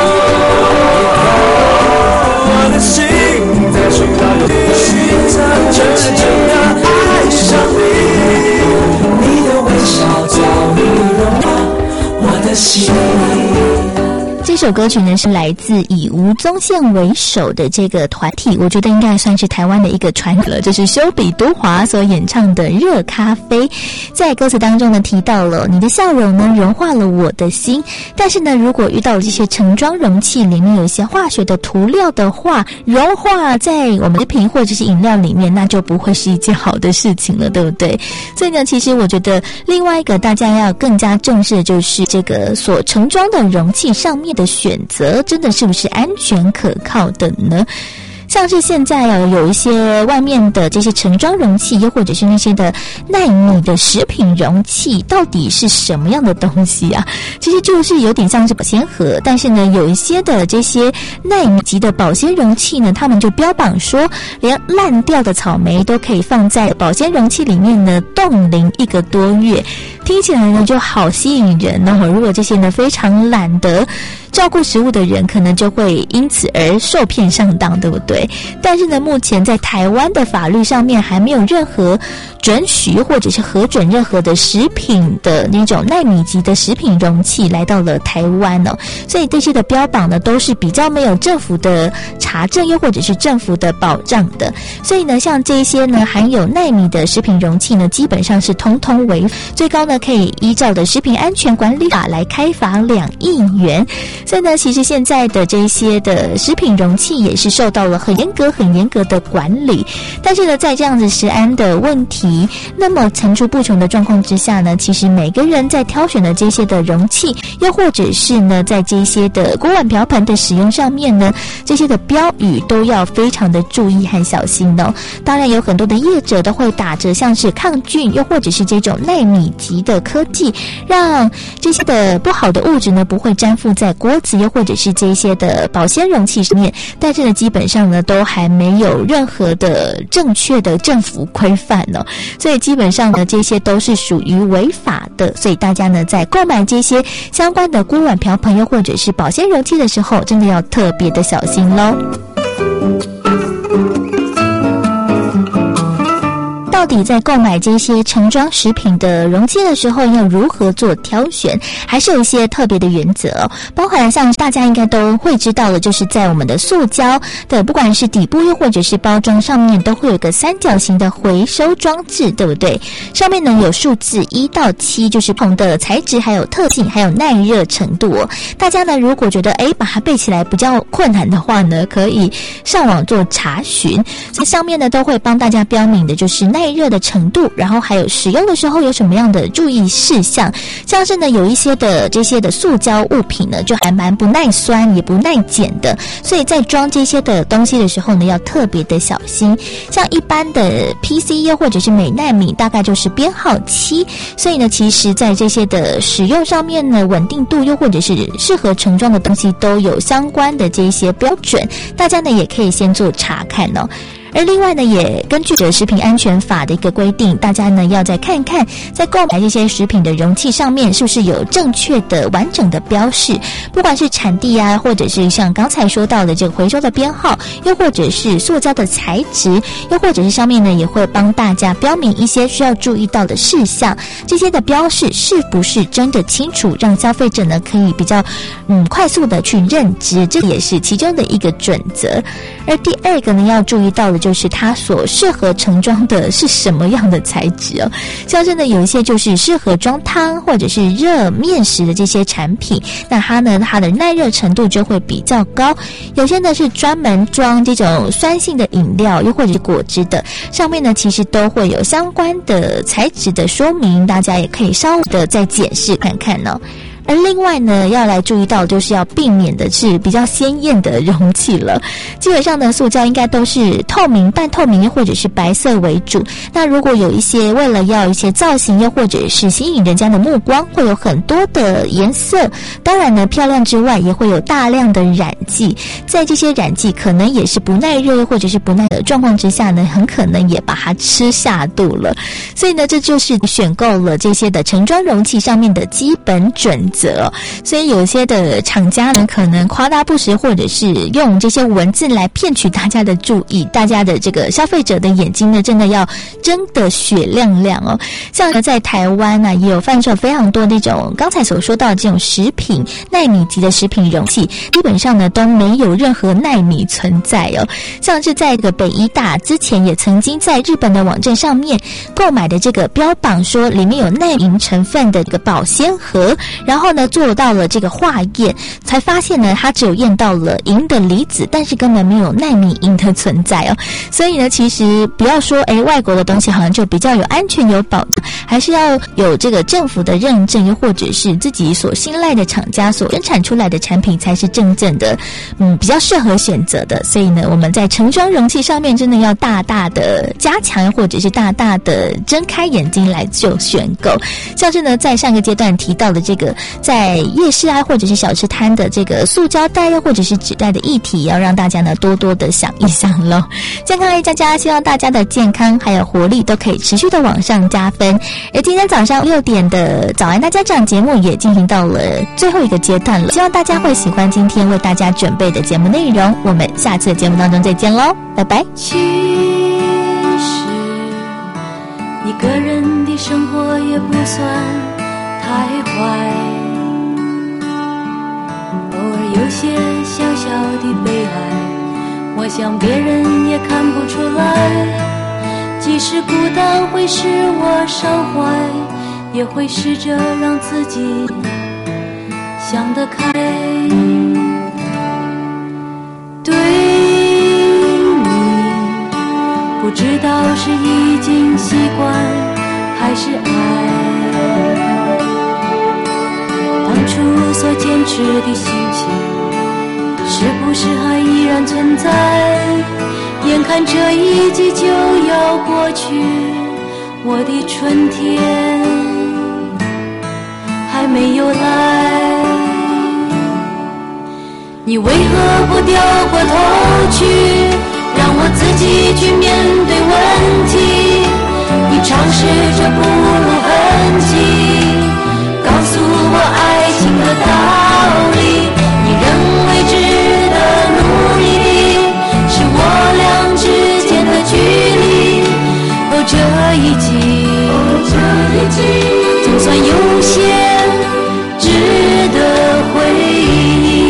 我的心在需要有你，真正的爱上你，你的微笑早已融化我的心。 这首歌曲呢是来自以吴宗宪为首的这个团体，我觉得应该算是台湾的一个传了，这是修比都华所演唱的《热咖啡》。在歌词当中呢提到了你的笑容呢融化了我的心，但是呢如果遇到了这些盛装容器里面有一些化学的涂料的话，融化在我们食品或者是饮料里面，那就不会是一件好的事情了，对不对？所以呢其实我觉得另外一个大家要更加重视的就是这个所盛装的容器上面的选择真的是不是安全可靠的呢？像是现在啊，有一些外面的这些盛装容器，又或者是那些的奈米的食品容器，到底是什么样的东西啊？其实就是有点像是保鲜盒，但是呢，有一些的这些奈米级的保鲜容器呢，他们就标榜说，连烂掉的草莓都可以放在保鲜容器里面呢，冻龄一个多月。听起来呢就好吸引人哦。如果这些呢非常懒得照顾食物的人，可能就会因此而受骗上当，对不对？但是呢，目前在台湾的法律上面还没有任何准许或者是核准任何的食品的那种奈米级的食品容器来到了台湾哦，所以这些的标榜呢都是比较没有政府的查证，又或者是政府的保障的。所以呢，像这些呢含有奈米的食品容器呢，基本上是通通违法，最高呢可以依照的食品安全管理法来开罚两亿元。所以呢，其实现在的这些的食品容器也是受到了很严格、很严格的管理。但是呢，在这样子食安的问题那么层出不穷的状况之下呢，其实每个人在挑选的这些的容器，又或者是呢，在这些的锅碗瓢盆的使用上面呢，这些的标语都要非常的注意和小心哦。当然，有很多的业者都会打着像是抗菌，又或者是这种奈米级的科技，让这些的不好的物质呢不会粘附在锅子，又或者是这些的保鲜容器上面。但是呢，基本上呢都还没有任何的正确的政府规范哦，所以基本上呢这些都是属于违法的。所以大家呢在购买这些相关的锅碗瓢盆又或者是保鲜容器的时候，真的要特别的小心咯。到底在购买这些盛装食品的容器的时候要如何做挑选，还是有一些特别的原则哦，包含像大家应该都会知道的，就是在我们的塑胶的不管是底部又或者是包装上面都会有个三角形的回收装置，对不对？上面呢有数字一到七，就是不同的材质还有特性还有耐热程度哦。大家呢如果觉得诶把它背起来比较困难的话呢，可以上网做查询，在上面呢都会帮大家标明的就是耐热的程度，然后还有使用的时候有什么样的注意事项。像是呢有一些的这些的塑胶物品呢就还蛮不耐酸也不耐碱的，所以在装这些的东西的时候呢要特别的小心。像一般的 P C 又或者是美奈米大概就是编号七，所以呢其实在这些的使用上面呢稳定度又或者是适合盛装的东西都有相关的这些标准，大家呢也可以先做查看哦。而另外呢，也根据着食品安全法的一个规定，大家呢要再看看，在购买这些食品的容器上面是不是有正确的完整的标示，不管是产地啊，或者是像刚才说到的这个回收的编号，又或者是塑胶的材质，又或者是上面呢也会帮大家标明一些需要注意到的事项，这些的标示是不是真的清楚，让消费者呢可以比较嗯快速的去认知，这也是其中的一个准则。而第二个呢要注意到的就是它所适合盛装的是什么样的材质哦，像是呢有一些就是适合装汤或者是热面食的这些产品，那它呢它的耐热程度就会比较高。有些呢是专门装这种酸性的饮料又或者是果汁的，上面呢其实都会有相关的材质的说明，大家也可以稍微的再检视看看哦。 而另外呢，要来注意到就是要避免的是比较鲜艳的容器了。基本上呢，塑胶应该都是透明、半透明或者是白色为主。那如果有一些为了要一些造型，又或者是吸引人家的目光，会有很多的颜色。当然呢，漂亮之外，也会有大量的染剂。在这些染剂可能也是不耐热或者是不耐的状况之下呢，很可能也把它吃下肚了。所以呢，这就是选购了这些的盛装容器上面的基本准则。所以有些的厂家呢，可能夸大不实，或者是用这些文字来骗取大家的注意，大家的这个消费者的眼睛呢，真的要睁得雪亮亮哦。像在台湾呢、啊，也有贩售非常多那种刚才所说到的这种食品奈米级的食品容器，基本上呢都没有任何奈米存在哦。像是在这个北医大之前也曾经在日本的网站上面购买的这个标榜说里面有奈米成分的这个保鲜盒，然后呢做到了这个化验，才发现呢它只有验到了银的离子，但是根本没有奈米银的存在哦。所以呢，其实不要说诶外国的东西好像就比较有安全有保障，还是要有这个政府的认证，又或者是自己所信赖的厂家所生产出来的产品才是真正的嗯比较适合选择的。所以呢，我们在盛装容器上面真的要大大的加强，或者是大大的睁开眼睛来就选购。像是呢在上个阶段提到的这个在夜市啊或者是小吃摊的这个塑胶袋又或者是纸袋的议题，要让大家呢多多的想一想咯。健康爱佳佳，希望大家的健康还有活力都可以持续的往上加分。而今天早上六点的早安大家长节目也进行到了最后一个阶段了，希望大家会喜欢今天为大家准备的节目内容。我们下次的节目当中再见咯，拜拜。 其实一个人的生活也不算太坏，偶尔有些小小的悲哀，我想别人也看不出来。即使孤单会使我伤怀，也会试着让自己想得开。对你不知道是已经习惯还是爱，当初所坚持的心情是不是还依然存在？眼看这一季就要过去，我的春天还没有来，你为何不掉过头去，让我自己去面对问题？你尝试着不露痕迹，告诉我爱情的道理。你认为值得努力的是我俩之间的距离。哦，这一季，哦，这一季，总算有些值得回忆。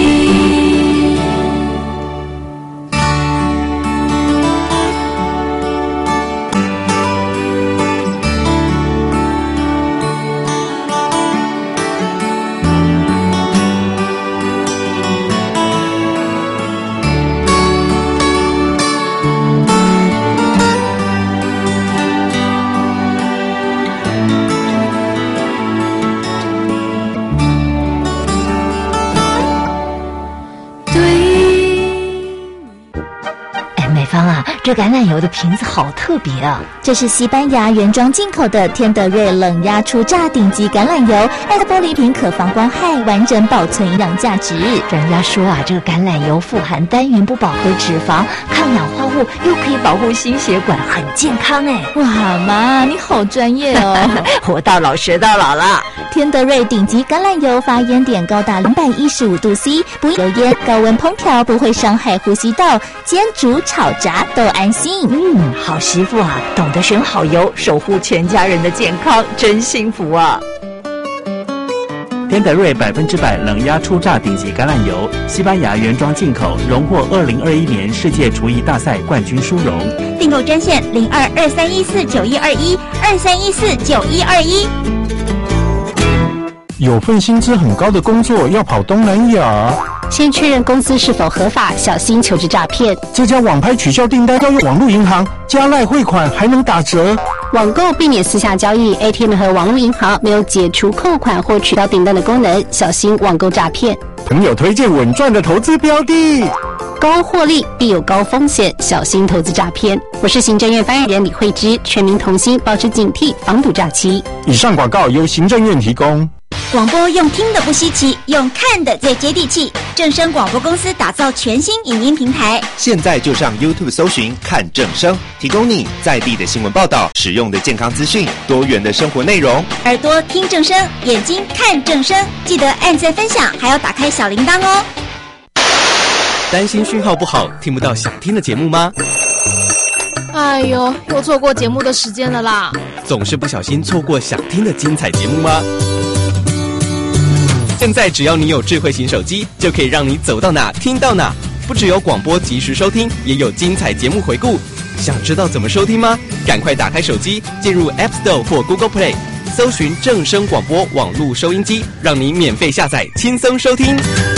这橄榄油的瓶子好特别啊！这是西班牙原装进口的天德瑞冷压初榨顶级橄榄油，爱的玻璃瓶可防光害，完整保存营养价值。 专家说啊，这个橄榄油富含单元不饱和脂肪，抗氧化物，又可以保护心血管，很健康哎！ 哇妈，你好专业哦！ 活到老学到老啦！ 天德瑞顶级橄榄油发烟点高达两百一十五度 C， 不油烟，高温烹调不会伤害呼吸道，煎煮炒炸都安心。 嗯，好媳妇啊，懂得选好油，守护全家人的健康，真幸福啊！ 天德瑞百分之百冷压初榨顶级橄榄油，西班牙原装进口，荣获二零二一年世界厨艺大赛冠军殊荣。 订购专线零二二三一四九一二一二三一四九一二一。 有份薪资很高的工作要跑东南亚， 先确认公司是否合法，小心求职诈骗。 这家网拍取消订单要用网络银行加赖汇款还能打折。 网购避免私下交易 ，A T M 和网络银行没有解除扣款或取消订单的功能，小心网购诈骗。 朋友推荐稳赚的投资标的， 高获利必有高风险，小心投资诈骗。我是行政院发言人李慧芝，全民同心，保持警惕，防堵诈欺。 以上广告由行政院提供。 广播用听的不稀奇，用看的最接地气。正声广播公司打造全新影音平台， 现在就上 YouTube 搜寻看正声，提供你在地的新闻报道、实用的健康资讯、多元的生活内容。 耳朵听正声，眼睛看正声，记得按赞分享，还要打开小铃铛哦。 担心讯号不好，听不到想听的节目吗？ 哎呦，又错过节目的时间了啦！ 总是不小心错过想听的精彩节目吗？现在只要你有智慧型手机，就可以让你走到哪听到哪。不只有广播及时收听，也有精彩节目回顾。想知道怎么收听吗？赶快打开手机，进入 App Store 或 Google Play， 搜寻正声广播网络收音机，让你免费下载，轻松收听。